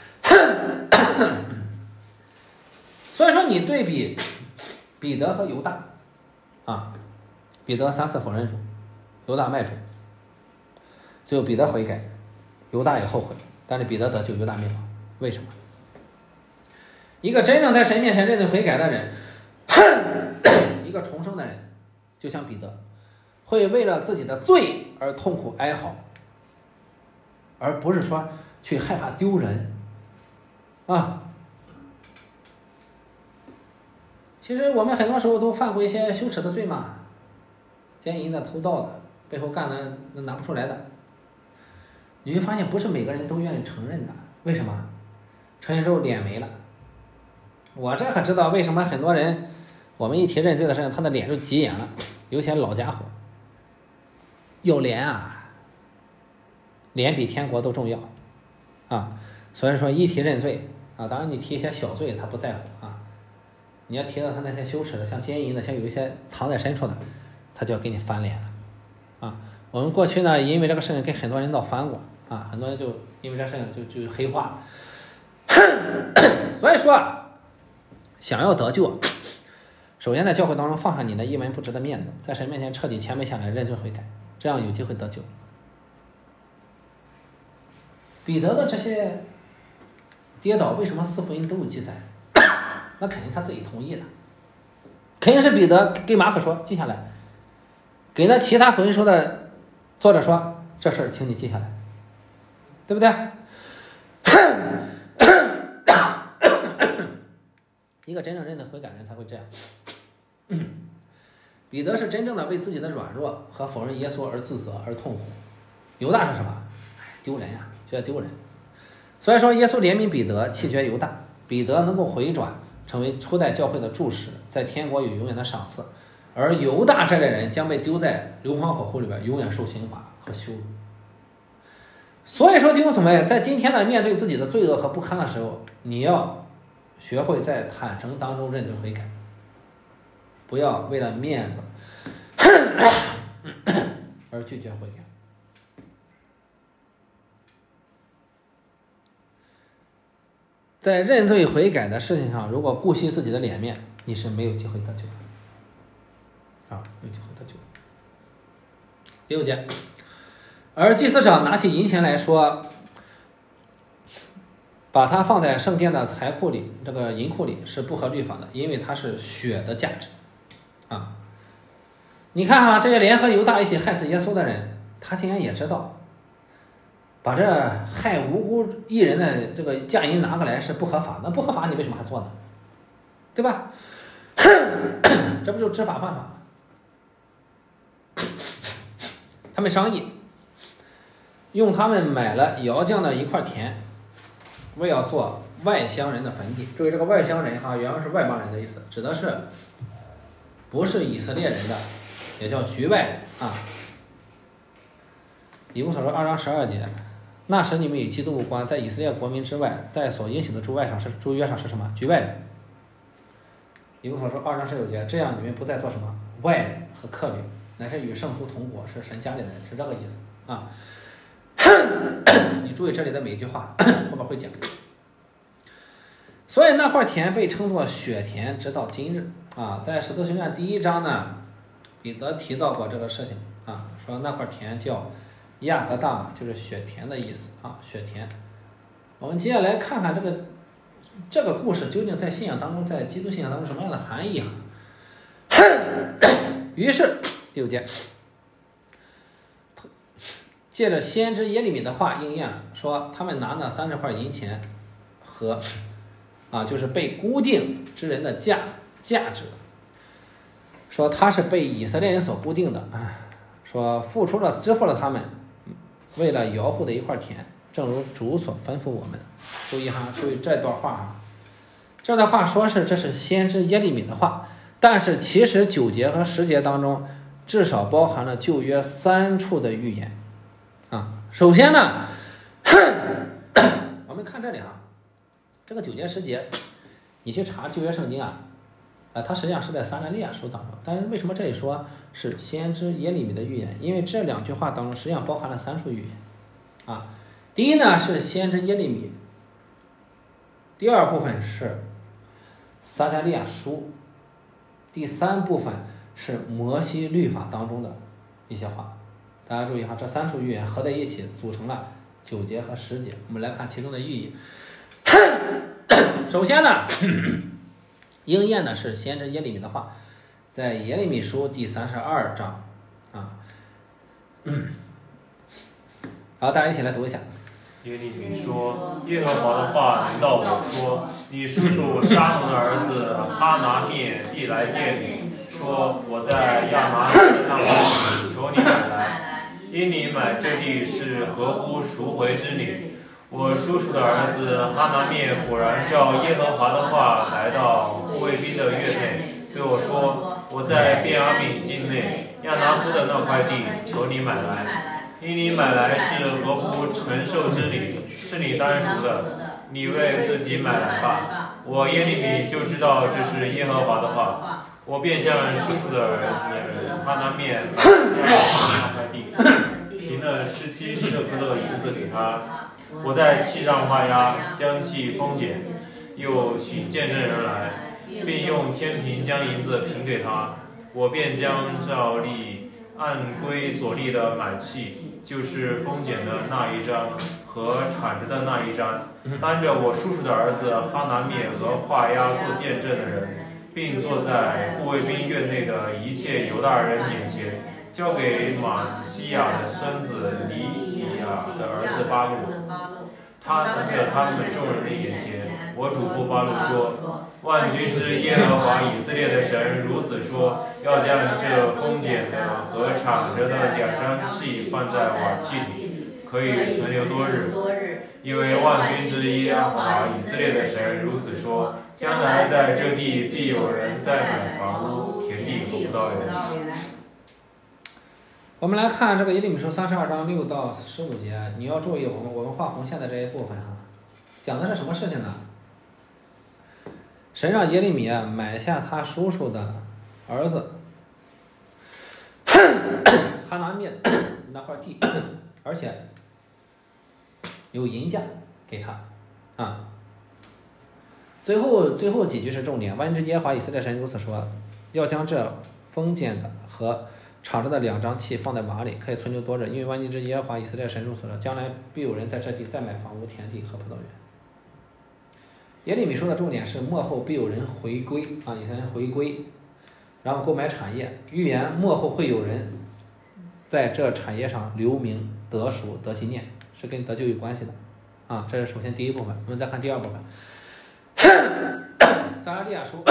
所以说你对比彼得和犹大啊，彼得三次否认主，犹大卖主，只有彼得悔改，犹大也后悔，但是彼得得救，犹大没有。为什么？一个真正在神面前认罪悔改的人，一个重生的人，就像彼得，会为了自己的罪而痛苦哀嚎，而不是说去害怕丢人啊。其实我们很多时候都犯过一些羞耻的罪嘛，奸淫的、偷盗的，背后干的拿不出来的，你会发现不是每个人都愿意承认的。为什么？承认之后脸没了。我这可知道为什么很多人，我们一提认罪的事情，他的脸就急眼了。有些老家伙有脸啊，脸比天国都重要啊。所以说一提认罪啊，当然你提一些小罪他不在乎啊，你要提到他那些羞耻的，像奸淫的，像有一些藏在深处的，他就要给你翻脸了啊。我们过去呢，因为这个事情跟很多人闹翻过啊，很多人就因为这事情就就黑化。所以说想要得救，首先在教会当中放下你的一文不值的面子，在神面前彻底谦卑下来，认罪悔改，这样有机会得救。彼得的这些跌倒，为什么四福音都有记载？那肯定他自己同意的，肯定是彼得给马可说记下来，给那其他福音书的作者说这事儿请你记下来，对不对？一个真正认罪悔改的人才会这样。彼得是真正的为自己的软弱和否认耶稣而自责而痛苦，犹大是什么？丢人呀、啊，觉得丢人。所以说耶稣怜悯彼得，弃绝犹大，彼得能够回转，成为初代教会的柱石，在天国有永远的赏赐，而犹大这类人将被丢在硫磺火湖里边，永远受刑罚和羞辱。所以说弟兄姊妹，在今天的面对自己的罪恶和不堪的时候，你要学会在坦诚当中认罪悔改，不要为了面子而拒绝悔改。在认罪悔改的事情上，如果顾惜自己的脸面，你是没有机会得救的啊，没有机会得救的。第六节，而祭司长拿起银钱来说，把它放在圣殿的财库里，这个银库里是不合律法的，因为它是血的价值啊。你看啊，这些联合犹大一起害死耶稣的人，他竟然也知道把这害无辜艺人的这个价银拿过来是不合法，那不合法你为什么还做呢？对吧？这不就知法犯法吗？他们商议用他们买了窑匠的一块田，为要做外乡人的坟地。注意这个外乡人哈，原来是外邦人的意思，指的是不是以色列人的，也叫局外人啊。以弗所说二章十二节，那时你们与基督无关，在以色列国民之外，在所应许的诸外上是诸约上是什么？局外人。以弗所说二章十九节，这样你们不再做什么外人和客旅，乃是与圣徒同国，是神家里的人，是这个意思啊。你注意这里的每一句话，后面会讲。所以那块田被称作血田，直到今日啊。在使徒行传第一章呢，彼得提到过这个事情啊，说那块田叫亚德大马，就是血田的意思啊，血田。我们接下来看看这个这个故事究竟在信仰当中，在基督信仰当中什么样的含义哈。于是第五节，借着先知耶利米的话应验了，说他们拿那三十块银钱和啊，就是被估定之人的价价值， 说他是被以色列人所固定的，说付出了支付了他们为了摇户的一块田，正如主所吩咐我们。注意哈，注意这段话啊，这段话说是这是先知耶利米的话，但是其实九节和十节当中至少包含了旧约三处的预言啊。首先呢，我们看这里哈，这个九节十节，你去查旧约圣经啊，啊，它实际上是在撒迦利亚书当中，但是为什么这里说是先知耶利米的预言？因为这两句话当中实际上包含了三处预言啊。第一呢是先知耶利米，第二部分是撒迦利亚书，第三部分是摩西律法当中的一些话。大家注意哈，这三处预言合在一起组成了九节和十节。我们来看其中的寓意。首先呢，应验的是先知耶利米的话，在耶利米书第三十二章啊。好，大家一起来读一下。 耶利米说：“耶和华的话临到我说，你叔叔沙龙的儿子哈拿灭必来见你，说我在亚拿的那地求你买来，因你买这地是合乎赎回之理。我叔叔的儿子哈拿灭果然照耶和华的话来到护卫兵的院内，对我说：我在便雅悯境内亚拿夫的那块地求你买来。”因你买来是合乎承受之理，是你单属的，你为自己买来吧。我耶利米就知道这是耶和华的话，我便向叔叔的儿子哈拿灭买那块地，凭了十七舍克勒银子给他。我在器上画押，将器封检，又请见证人来，并用天平将银子平给他。我便将照例按规所立的买契，就是封检的那一章和铲子的那一章，担着我叔叔的儿子哈拿灭和画押做见证的人，并坐在护卫兵院内的一切犹大人眼前，交给马西亚的孙子尼比亚的儿子巴路。他在他们众人的眼前，我嘱咐巴路说：万军之耶和华以色列的神如此说，要将这封检的和敞着的两张器放在瓦器里，可以存留多日。因为万军之耶和华以色列的神如此说，将来在这地必有人再买房屋、田地和葡萄园。 我们来看这个耶利米书三十二章六到十五节，你要注意我们我们画红线的这一部分哈，讲的是什么事情呢？神让耶利米买下他叔叔的儿子哈拿灭那块地，而且有银价给他啊。最后最后几句是重点，万军之耶和华以色列神如此说，要将这封建的和敞着的两张器放在瓦里，可以存留多日，因为万军之耶和华以色列神如此说，将来必有人在这地再买房屋、田地和葡萄园。耶利米书的重点是末后必有人回归啊，以色列人回归，然后购买产业，预言末后会有人在这产业上留名、得赎、得纪念，是跟得救有关系的啊。这是首先第一部分。我们再看第二部分，撒迦利亚书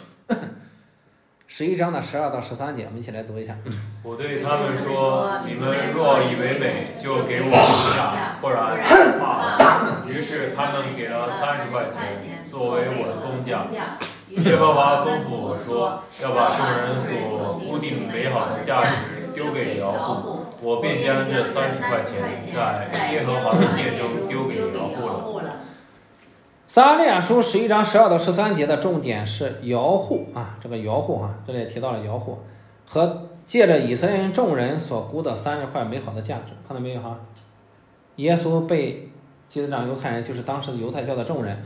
十一章的十二到十三节，我们一起来读一下。 我对他们说：你们若以为美，就给我一下，不然骂我。于是他们给了三十块钱作为我的工价。耶和华吩咐我说，要把众人所固定美好的价值丢给摇户，我便将这三十块钱在耶和华的殿中丢给摇户了。 撒迦利亚书十一章十二到十三节的重点是摇户啊，这个摇户哈，这里也提到了摇户和借着以色列人众人所估的三十块美好的价值，看到没有哈？耶稣被祭司长犹太人，就是当时的犹太教的众人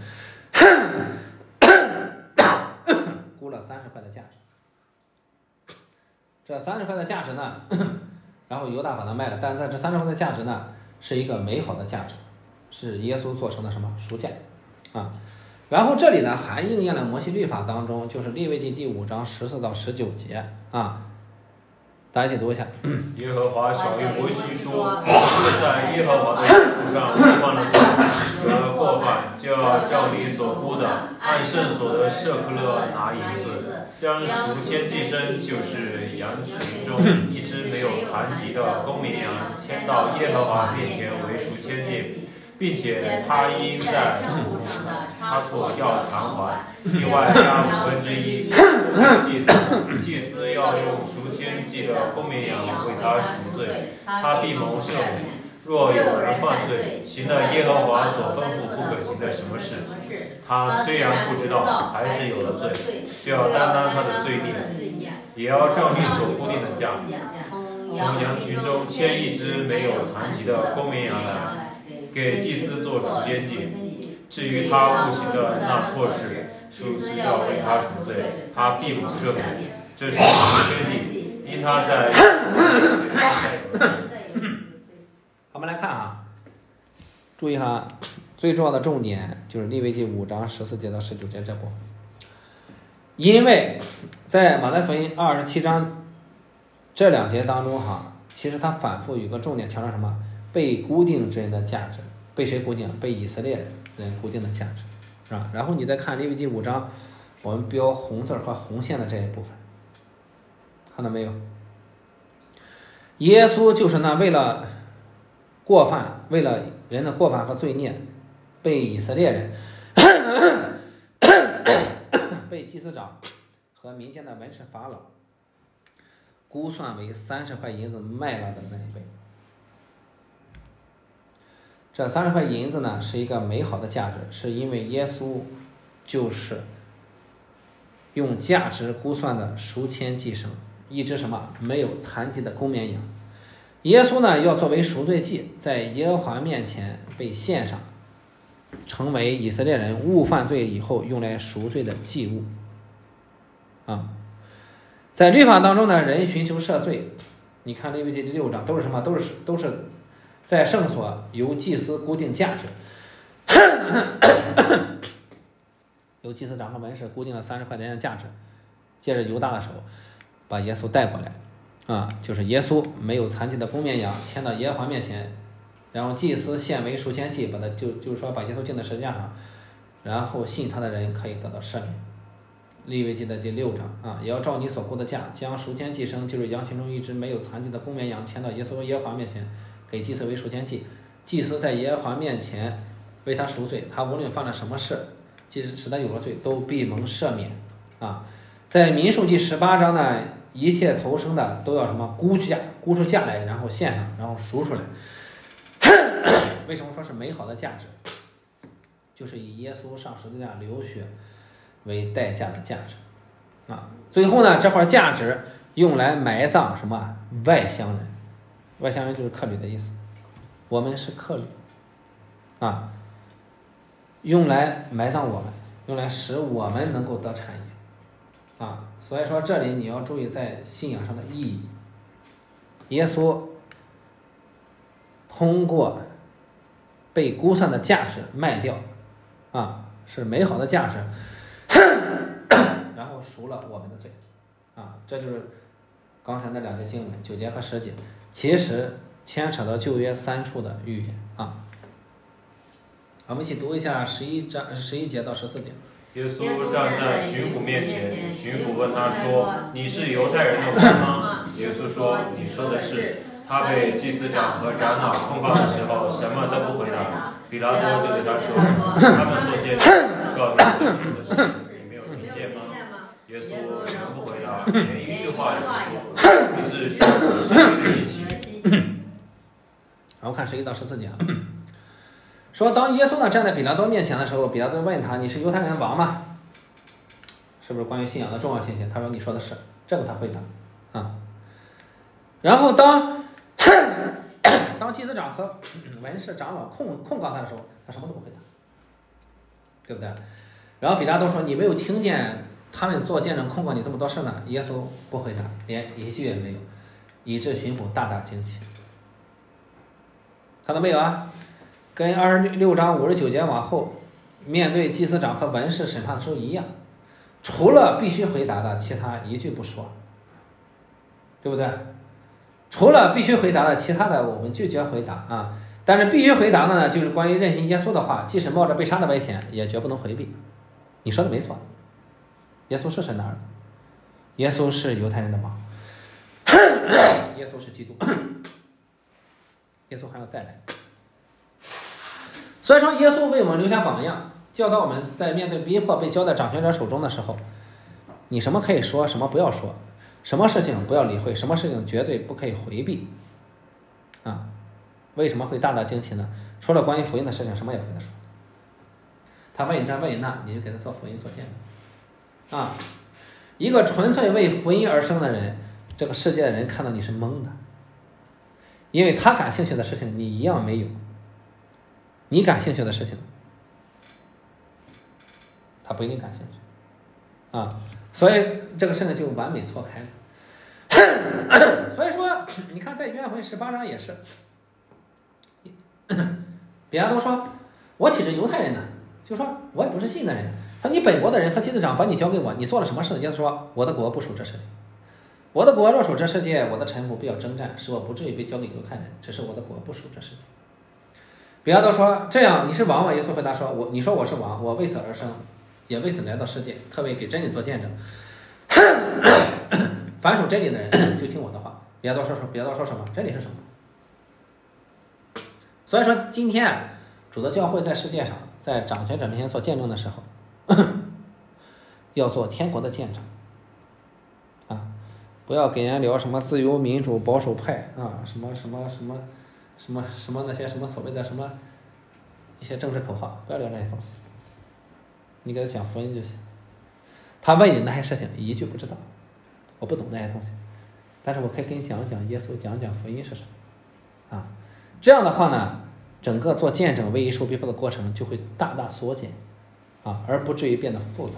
估了三十块的价值。这三十块的价值呢，然后犹大把它卖了，但是这三十块的价值呢，是一个美好的价值，是耶稣做成的什么赎价啊？然后这里呢还应验了摩西律法当中，就是利未记第五章十四到十九节啊， 大家一起读一下。 耶和华小谕摩西说：“是在耶和华的路上触犯了罪，有了过犯，就要照你所呼的，按圣所的舍克勒拿银子，将赎愆祭牲，就是羊群中一只没有残疾的公绵羊，牵到耶和华面前为赎愆祭。”并且他因在路上的差错要偿还，另外加五分之一。祭司祭司要用赎愆祭的公绵羊为他赎罪，他必蒙赦免。若有人犯罪，行了耶和华所吩咐不可行的什么事，他虽然不知道，还是有了罪，就要担当他的罪孽，也要照例所固定的价，从羊群中牵一只没有残疾的公绵羊来，给祭司做赎愆祭。至于他误行的那错事，祭司要为他赎罪，他必蒙赦免。这是赎愆祭，因他在我们来看啊，注意哈，最重要的重点就是利未记五章十四节到十九节这部分，因为在马太福音二十七章这两节当中哈，其实他反复有个重点强调什么？被固定之人的价值，被谁固定？被以色列人固定的价值，是吧？然后你再看利未记五章，我们标红字和红线的这一部分，看到没有？耶稣就是那为了过犯，为了人的过犯和罪孽，被以色列人被祭司长和民间的文士法老估算为三十块银子卖了的那一位。这三十块银子呢，是一个美好的价值，是因为耶稣就是用价值估算的赎愆祭牲，一只什么没有残疾的公绵羊。耶稣呢，要作为赎罪祭，在耶和华面前被献上，成为以色列人误犯罪以后用来赎罪的祭物。啊，在律法当中呢，人寻求赦罪，你看利未记第六章都是什么？都是都是在圣所由祭司固定价值，由祭司长和文士固定了三十块钱的价值，借着犹大的手把耶稣带过来。啊，就是耶稣没有残疾的公绵羊牵到耶和华面前，然后祭司献为赎愆祭，把他就就是说把耶稣钉在十字架上，然后信他的人可以得到赦免。利未记的第六章啊，也要照你所估的价，将赎愆祭牲，就是羊群中一只没有残疾的公绵羊，牵到耶稣耶和华面前，给祭司为赎愆祭。祭司在耶和华面前为他赎罪，他无论犯了什么事，即使使他有了罪，都必蒙赦免。啊，在民数记十八章呢，一切投生的都要什么估价，估出价来，然后献上，然后赎出来。为什么说是美好的价值？就是以耶稣上十字架流血为代价的价值啊。最后呢，这块价值用来埋葬什么外乡人，外乡人就是客旅的意思，我们是客旅啊，用来埋葬我们，用来使我们能够得产业。啊，所以说这里你要注意在信仰上的意义。耶稣通过被估算的价值卖掉，啊，是美好的价值，然后赎了我们的罪，啊，这就是刚才那两节经文九节和十节，其实牵扯到旧约三处的预言啊。我们一起读一下十一章十一节到十四节。 耶稣站在巡抚面前，巡抚问他说：“你是犹太人的王吗？”耶稣说：“你说的是。”他被祭司长和长老控告的时候，什么都不回答。比拉多就对他说：“他们做见证，告诉你的事，你没有听见吗？”耶稣仍不回答，连一句话也不说。于是巡抚心里一起。 然后看十一到十四节。说当耶稣呢站在比拉多面前的时候，比拉多问他：“你是犹太人的王吗？”是不是关于信仰的重要信息？他说：“你说的是。”这个他回答啊。然后当当祭司长和文士长老控控告他的时候，他什么都不回答，对不对？然后比拉多说：“你没有听见他们做见证控告你这么多事呢？”耶稣不回答，连一句也没有，以致巡抚大大惊奇。看到没有啊？跟二十六章五十九节往后，面对祭司长和文士审判的时候一样，除了必须回答的，其他一句不说。 对不对？除了必须回答的，其他的我们拒绝回答啊。但是必须回答的呢，就是关于认信耶稣的话，即使冒着被杀的危险，也绝不能回避。你说的没错，耶稣是神的儿子，耶稣是犹太人的王，耶稣是基督，耶稣还要再来。所以说，耶稣为我们留下榜样，教导我们在面对逼迫被交在掌权者手中的时候，你什么可以说，什么不要说，什么事情不要理会，什么事情绝对不可以回避啊。为什么会大大惊奇呢？除了关于福音的事情，什么也不跟他说。他问你这问你那，你就给他做福音做见证啊。一个纯粹为福音而生的人，这个世界的人看到你是懵的，因为他感兴趣的事情你一样没有，你感兴趣的事情他不一定感兴趣啊，所以这个事情就完美错开了。所以说你看在约翰福音十八章也是，别人都说我岂是犹太人呢，就说我也不是信的人，说你本国的人和祭司长把你交给我，你做了什么事？耶稣说我的国不属这世界，我的国若属这世界，我的臣仆必要征战，使我不至于被交给犹太人，只是我的国不属这世界。别人都说这样你是王吗？耶稣回答说我你说我是王，我为此而生，也为此来到世界，特为给真理做见证。凡属真理的人就听我的话。别人都说什么？别人都说什么？真理是什么？所以说今天主的教会在世界上，在掌权者面前做见证的时候，要做天国的见证啊！不要给人聊什么自由民主保守派啊，什么什么什么什么什么那些什么所谓的什么一些政治口号，不要聊这些东西。你给他讲福音就行。他问你那些事情一句不知道，我不懂那些东西，但是我可以跟你讲讲耶稣，讲讲福音是什么啊。这样的话呢，整个做见证为一受逼迫的过程就会大大缩减啊，而不至于变得复杂。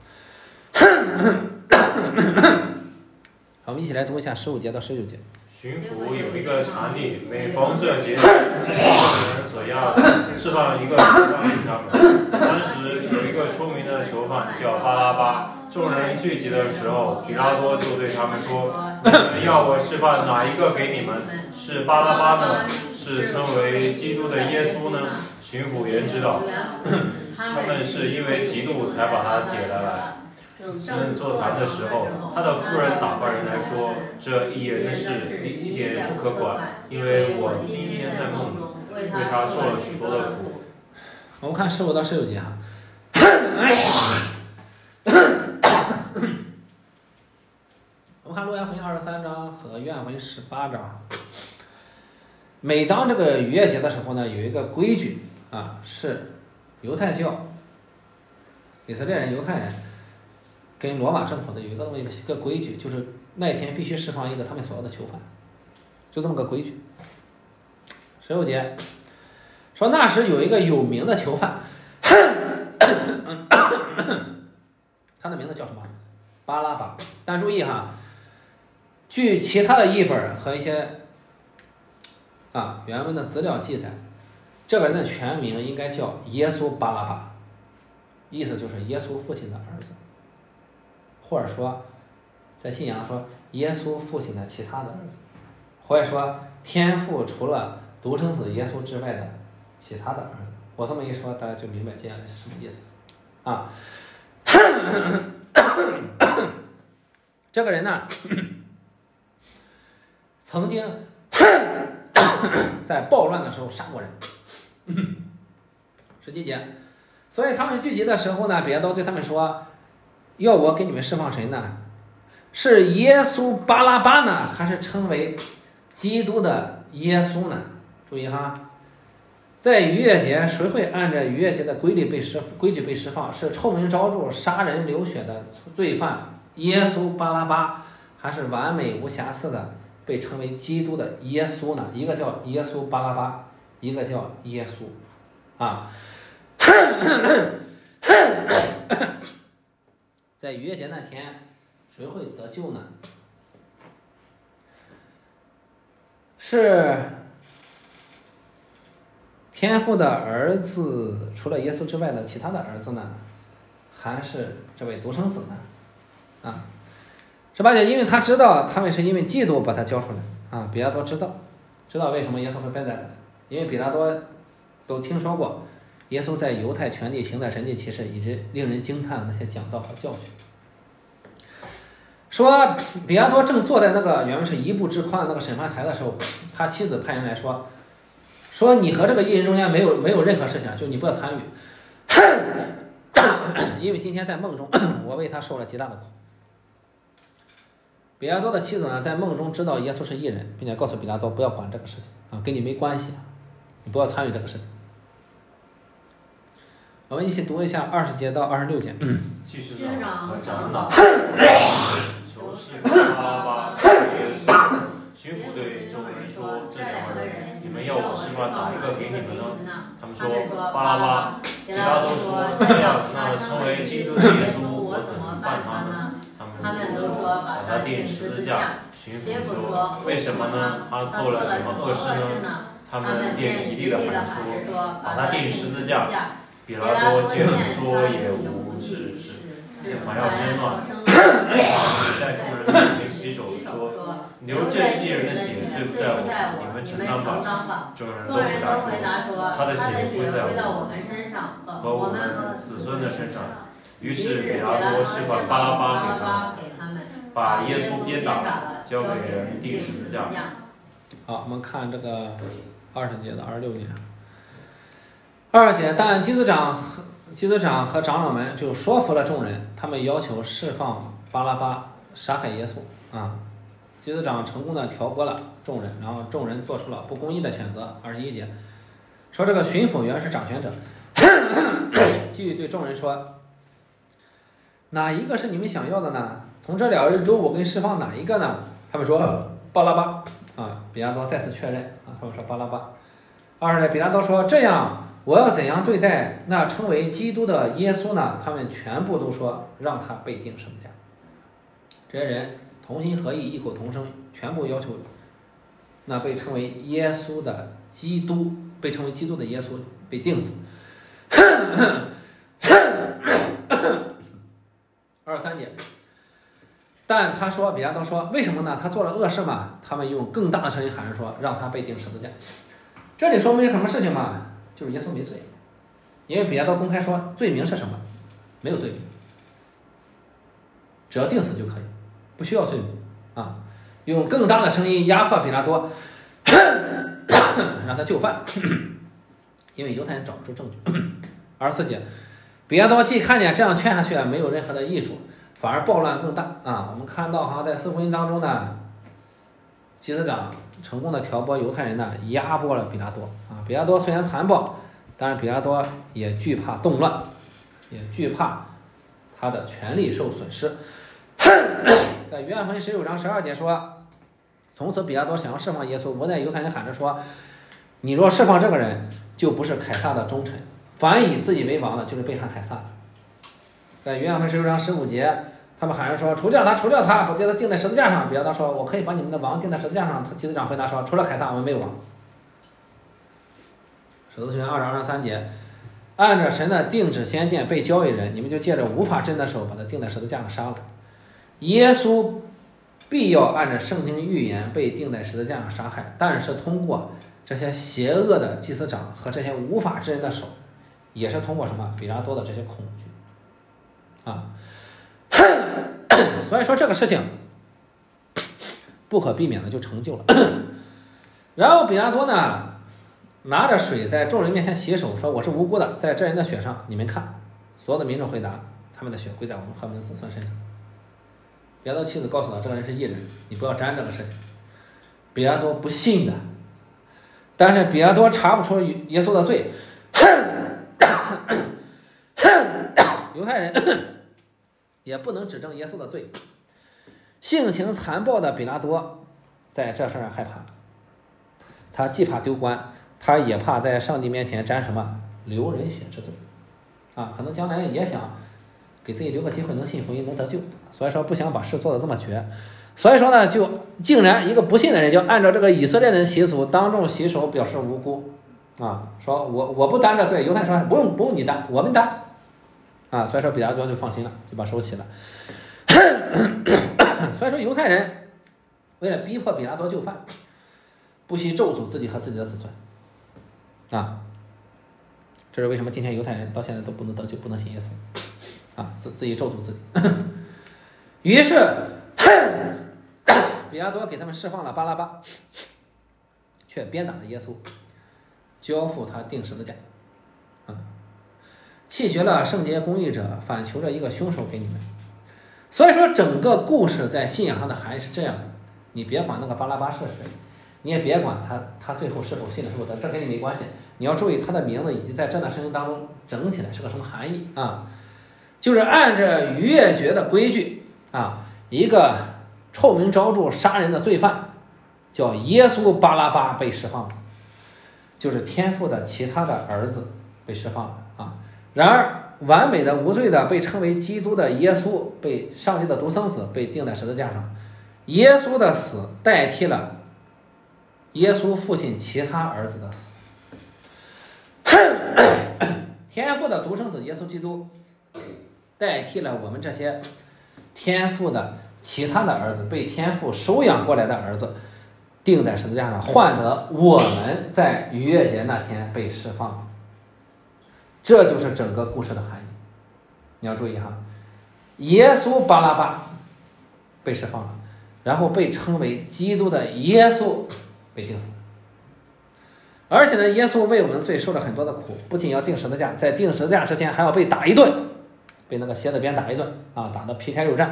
好，我们一起来读一下十五节到十九节。 巡抚有一个常例，每逢这节，人所要释放一个囚犯给他们。当时有一个出名的囚犯叫巴拉巴。众人聚集的时候，比拉多就对他们说：“你们要我释放哪一个给你们？是巴拉巴呢，是称为基督的耶稣呢？”巡抚员知道，他们是因为嫉妒才把他解了来。正座谈的时候，他的夫人打发人来说：“这一人的事一点不可管，因为我今天在梦中为他受了许多的苦。” 我们看十五到十九节哈。我们看路加福音二十三章和约翰福音十八章。每当这个逾越节的时候呢，有一个规矩啊，是犹太教、以色列人、犹太人跟罗马政府的有一个一个规矩，就是那一天必须释放一个他们所有的囚犯，就这么个规矩。十六节说，那时有一个有名的囚犯，他的名字叫什么？巴拉巴。但注意哈，据其他的译本和一些啊原文的资料记载，这个人的全名应该叫耶稣巴拉巴，意思就是耶稣父亲的儿子，或者说在信仰说耶稣父亲的其他的儿子，或者说天父除了独生子耶稣之外的其他的儿子。我这么一说，大家就明白接下来是什么意思啊。这个人呢，曾经在暴乱的时候杀过人。十七节，所以他们聚集的时候呢，彼拉多对他们说：“要我给你们释放谁呢？是耶稣巴拉巴呢，还是称为基督的耶稣呢？”注意哈，在逾越节，谁会按照逾越节的规律被释规矩被释放？是臭名昭著、杀人流血的罪犯耶稣巴拉巴，还是完美无瑕疵的被称为基督的耶稣呢？一个叫耶稣巴拉巴，一个叫耶稣啊。在逾越节那天，谁会得救呢？是天父的儿子，除了耶稣之外的其他的儿子呢，还是这位独生子呢？啊， 十八节，因为他知道他们是因为嫉妒把他交出来啊。比拉多知道，知道为什么耶稣会被宰的，因为比拉多都听说过耶稣在犹太全地行的神迹奇事，以及令人惊叹的那些讲道和教训。说比拉多正坐在那个原文是一步之宽的那个审判台的时候，他妻子派人来说，说你和这个义人中间没有没有任何事情，就你不要参与，因为今天在梦中我为他受了极大的苦。比拉多的妻子呢，在梦中知道耶稣是义人，并且告诉比拉多不要管这个事情啊，跟你没关系，你不要参与这个事情。我们一起读一下二十节到二十六节。 祭司长和长老求释放巴拉巴和耶稣。巡抚对众人说：“这两个人，你们要我释放哪一个给你们呢？”他们说：“巴拉巴。”比拉多说：“这样，那成为基督的耶稣，我怎么办他呢？”他们都说：“把他钉十字架。”巡抚说：“为什么呢？他做了什么恶事呢？”他们便极力的喊说：“把他钉十字架。”比拉多见说也无事事，还要生乱，在众人面前洗手说：“流这一人的血罪不在我，你们承担吧。”众人都回答说：“他的血归在我们身上和我们子孙的身上。”于是比拉多释放巴拉巴给他们，把耶稣鞭打了，交给人钉十字架。 好，我们看这个二十节到二十六节。二节，但祭司长和祭司长和长老们就说服了众人，他们要求释放巴拉巴，杀害耶稣啊。祭司长成功的挑拨了众人，然后众人做出了不公义的选择。二十一节说，这个巡抚原是掌权者，继续对众人说：“哪一个是你们想要的呢？从这两人中，我给你释放哪一个呢？”他们说：“巴拉巴。”啊，比拉多再次确认啊，他们说巴拉巴。二十节，比拉多说：“这样。我要怎样对待那称为基督的耶稣呢？”他们全部都说让他被钉十字架。这些人同心合意，异口同声，全部要求那被称为耶稣的基督，被称为基督的耶稣被钉死。二十三节，但他说，比拉多说，为什么呢？他做了恶事嘛。他们用更大的声音喊着说，让他被钉十字架。这里说明什么事情嘛？就是耶稣没罪，因为比拉多公开说罪名是什么？没有罪名，只要钉死就可以，不需要罪名啊！用更大的声音压迫比拉多，让他就范，因为犹太人找不出证据。二十四节，比拉多既看见这样劝下去没有任何的益处，反而暴乱更大啊！我们看到好像在四福音当中呢，祭司长成功的挑拨犹太人呢，压迫了比拉多啊。比拉多虽然残暴，但是比拉多也惧怕动乱，也惧怕他的权力受损失。在约翰福音十九章十二节说，从此比拉多想要释放耶稣，无奈犹太人喊着说，你若释放这个人，就不是凯撒的忠臣，凡以自己为王的，就是背叛凯撒的。在约翰福音十九章十五节，他们喊着说，除掉他，除掉他，把他钉在十字架上。比拉多说，我可以把你们的王钉在十字架上。祭司长回答说，除了凯撒，我们没有王。使徒行传二章二十三节，按着神的定旨先见被交给人，你们就借着无法真的手把他钉在十字架上杀了。耶稣必要按照圣经预言被钉在十字架上杀害，但是通过这些邪恶的祭司长和这些无法之人的手，也是通过什么？比拉多的这些恐惧啊。所以说这个事情不可避免的就成就了。然后比拉多呢，拿着水在众人面前洗手，说我是无辜的，在这人的血上，你们看。所有的民众回答，他们的血归在我们和我们子孙身上。比拉多妻子告诉他，这个人是义人，你不要沾这个事情。比拉多不信的，但是比拉多查不出耶稣的罪。犹太人也不能指证耶稣的罪。性情残暴的比拉多在这事儿上害怕，他既怕丢官，他也怕在上帝面前沾什么流人血之罪啊！可能将来也想给自己留个机会，能信福音，能得救，所以说不想把事做得这么绝。所以说呢，就竟然一个不信的人就按照这个以色列人的习俗，当众洗手表示无辜啊，说我我不担这罪。犹太人说不用不用你担，我们担啊。所以说比拉多就放心了，就把手洗了。 所以说犹太人为了逼迫比拉多就范，不惜咒诅自己和自己的子孙啊。这是为什么今天犹太人到现在都不能得救，不能信耶稣啊，自自己咒诅自己。于是比拉多给他们释放了巴拉巴，却鞭打了耶稣，交付他钉十字架啊，弃绝了圣洁公义者，反求着一个凶手给你们。所以说整个故事在信仰上的含义是这样的，你别管那个巴拉巴是谁，你也别管他他最后是否信了是否得，这跟你没关系。你要注意他的名字以及在这段圣经当中整起来是个什么含义啊？就是按着逾越节的规矩啊，一个臭名昭著杀人的罪犯叫耶稣巴拉巴被释放了，就是天父的其他的儿子被释放了啊。然而完美的无罪的被称为基督的耶稣，被上帝的独生子被钉在十字架上，耶稣的死代替了耶稣父亲其他儿子的死。天父的独生子耶稣基督代替了我们这些天父的其他的儿子，被天父收养过来的儿子钉在十字架上，换得我们在逾越节那天被释放。这就是整个故事的含义。你要注意哈，耶稣巴拉巴被释放了，然后被称为基督的耶稣被钉死。而且呢，耶稣为我们的罪受了很多的苦，不仅要钉十字架，在钉十字架之前还要被打一顿，被那个蝎子鞭打一顿啊，打得皮开肉绽。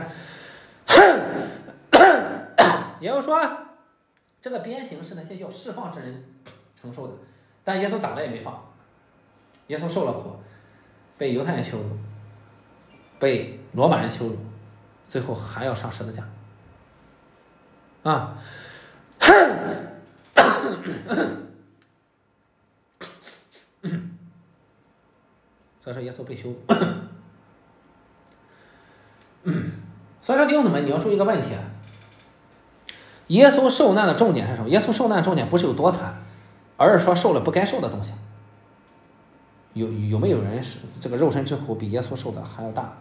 也就是说，这个鞭刑是那些要释放之人承受的，但耶稣打了也没放，耶稣受了苦，被犹太人羞辱，被罗马人羞辱，最后还要上十字架啊。所以说耶稣被羞辱。所以说弟兄姊妹，你要注意一个问题，耶稣受难的重点是什么？耶稣受难的重点不是有多惨，而是说受了不该受的东西。有有没有人是这个肉身之苦比耶稣受的还要大？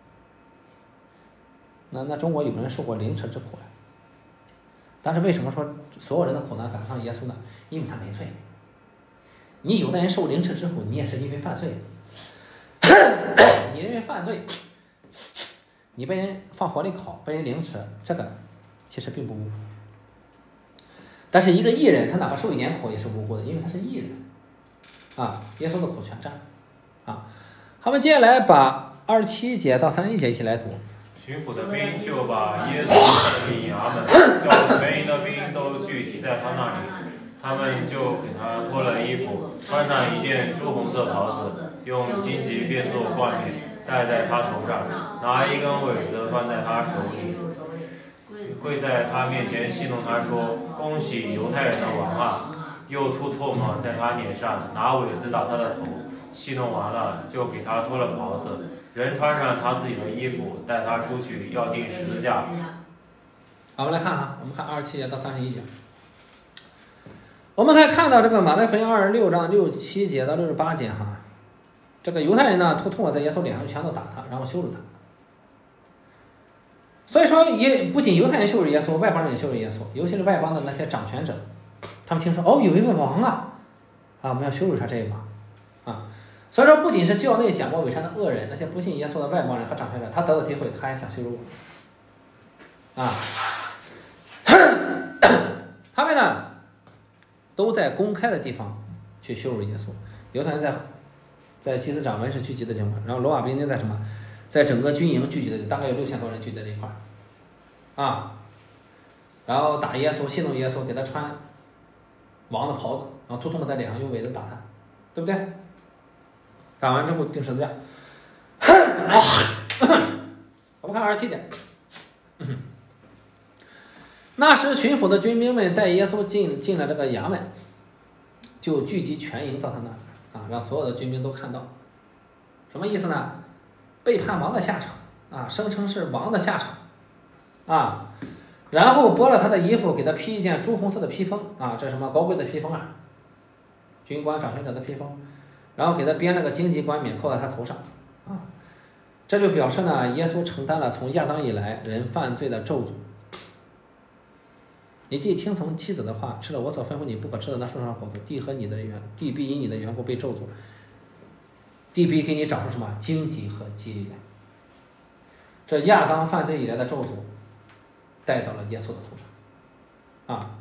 那那中国有人受过凌迟之苦，但是为什么说所有人的苦难赶不上耶稣呢？因为他没罪。你有的人受凌迟之苦，你也是因为犯罪。你因为犯罪，你被人放火里烤，被人凌迟，这个其实并不无辜。但是一个义人，他哪怕受一点苦也是无辜的，因为他是义人啊，耶稣的苦全占啊。好，我们接下来把二十七节到三十一节一起来读。 巡抚的兵就把耶稣带进衙门，叫全营的兵都聚集在他那里。他们就给他脱了衣服，穿上一件朱红色袍子，用荆棘编作冠冕戴在他头上，拿一根苇子放在他手里，跪在他面前戏弄他说：“恭喜犹太人的王啊！”又吐唾沫在他脸上，拿苇子打他的头。戏弄完了，就给他脱了袍子，人穿上他自己的衣服，带他出去，要钉十字架。 好，我们来看哈，我们看二十七节到三十一节。我们可以看到这个马太福音二十六章六七节到六十八节哈，这个犹太人呢吐唾沫在耶稣脸上，全都打他，然后羞辱他。所以说也不仅犹太人羞辱耶稣，外邦人也羞辱耶稣，尤其是外邦的那些掌权者，他们听说哦有一位王啊，啊我们要羞辱一下这一王啊。所以说不仅是教内讲过伪善的恶人，那些不信耶稣的外邦人和掌权者，他得到机会他还想羞辱我啊。他们呢都在公开的地方去羞辱耶稣，犹太人在在祭司长文士聚集的地方，然后罗马兵丁在什么，在整个军营聚集的，大概有六千多人聚在这一块儿，啊，然后打耶稣，戏弄耶稣，给他穿王的袍子，然后吐唾沫在脸上，用苇子打他，对不对？打完之后钉十字架。我们看二十七点。那时巡抚的军兵们带耶稣进进了这个衙门，就聚集全营到他那里啊，让所有的军兵都看到。什么意思呢？背叛王的下场啊，声称是王的下场啊，然后剥了他的衣服，给他披一件朱红色的披风啊，这是什么高贵的披风啊？军官掌权者的披风，然后给他编了个荆棘冠冕扣在他头上啊，这就表示呢，耶稣承担了从亚当以来人犯罪的咒诅。 你既听从妻子的话，吃了我所吩咐你不可吃的那树上的果子，地和你的缘地必因你的缘故被咒诅，地必给你长出什么荆棘和基利来。这亚当犯罪以来的咒诅带到了耶稣的头上啊，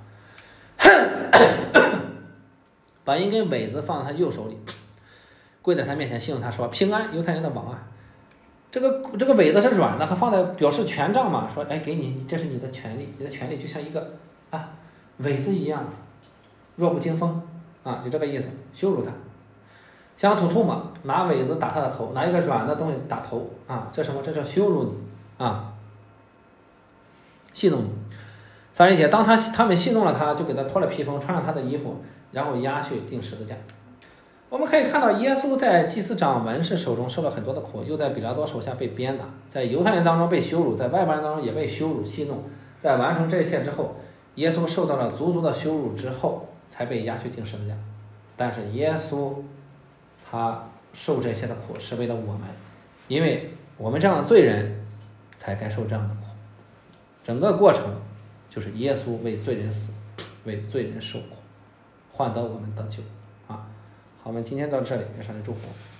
把一根苇子放在他右手里，跪在他面前信用他说平安，犹太人的王啊。这个这个苇子是软的，还放在表示权杖嘛，说哎给你，这是你的权利，你的权利就像一个啊苇子一样，弱不禁风啊，就这个意思，羞辱他。想吐吐沫，拿苇子打他的头，拿一个软的东西打头啊，这什么？这叫羞辱你啊，戏弄你。三十一节，当他他们戏弄了他，就给他脱了披风，穿上他的衣服，然后押去钉十字架。我们可以看到，耶稣在祭司长文士手中受了很多的苦，又在比拉多手下被鞭打，在犹太人当中被羞辱，在外邦人当中也被羞辱戏弄。在完成这一切之后，耶稣受到了足足的羞辱之后，才被押去钉十字架。但是耶稣他受这些的苦是为了我们，因为我们这样的罪人才该受这样的苦。整个过程就是耶稣为罪人死，为罪人受苦，换得我们得救啊！好，我们今天到这里，愿上帝祝福。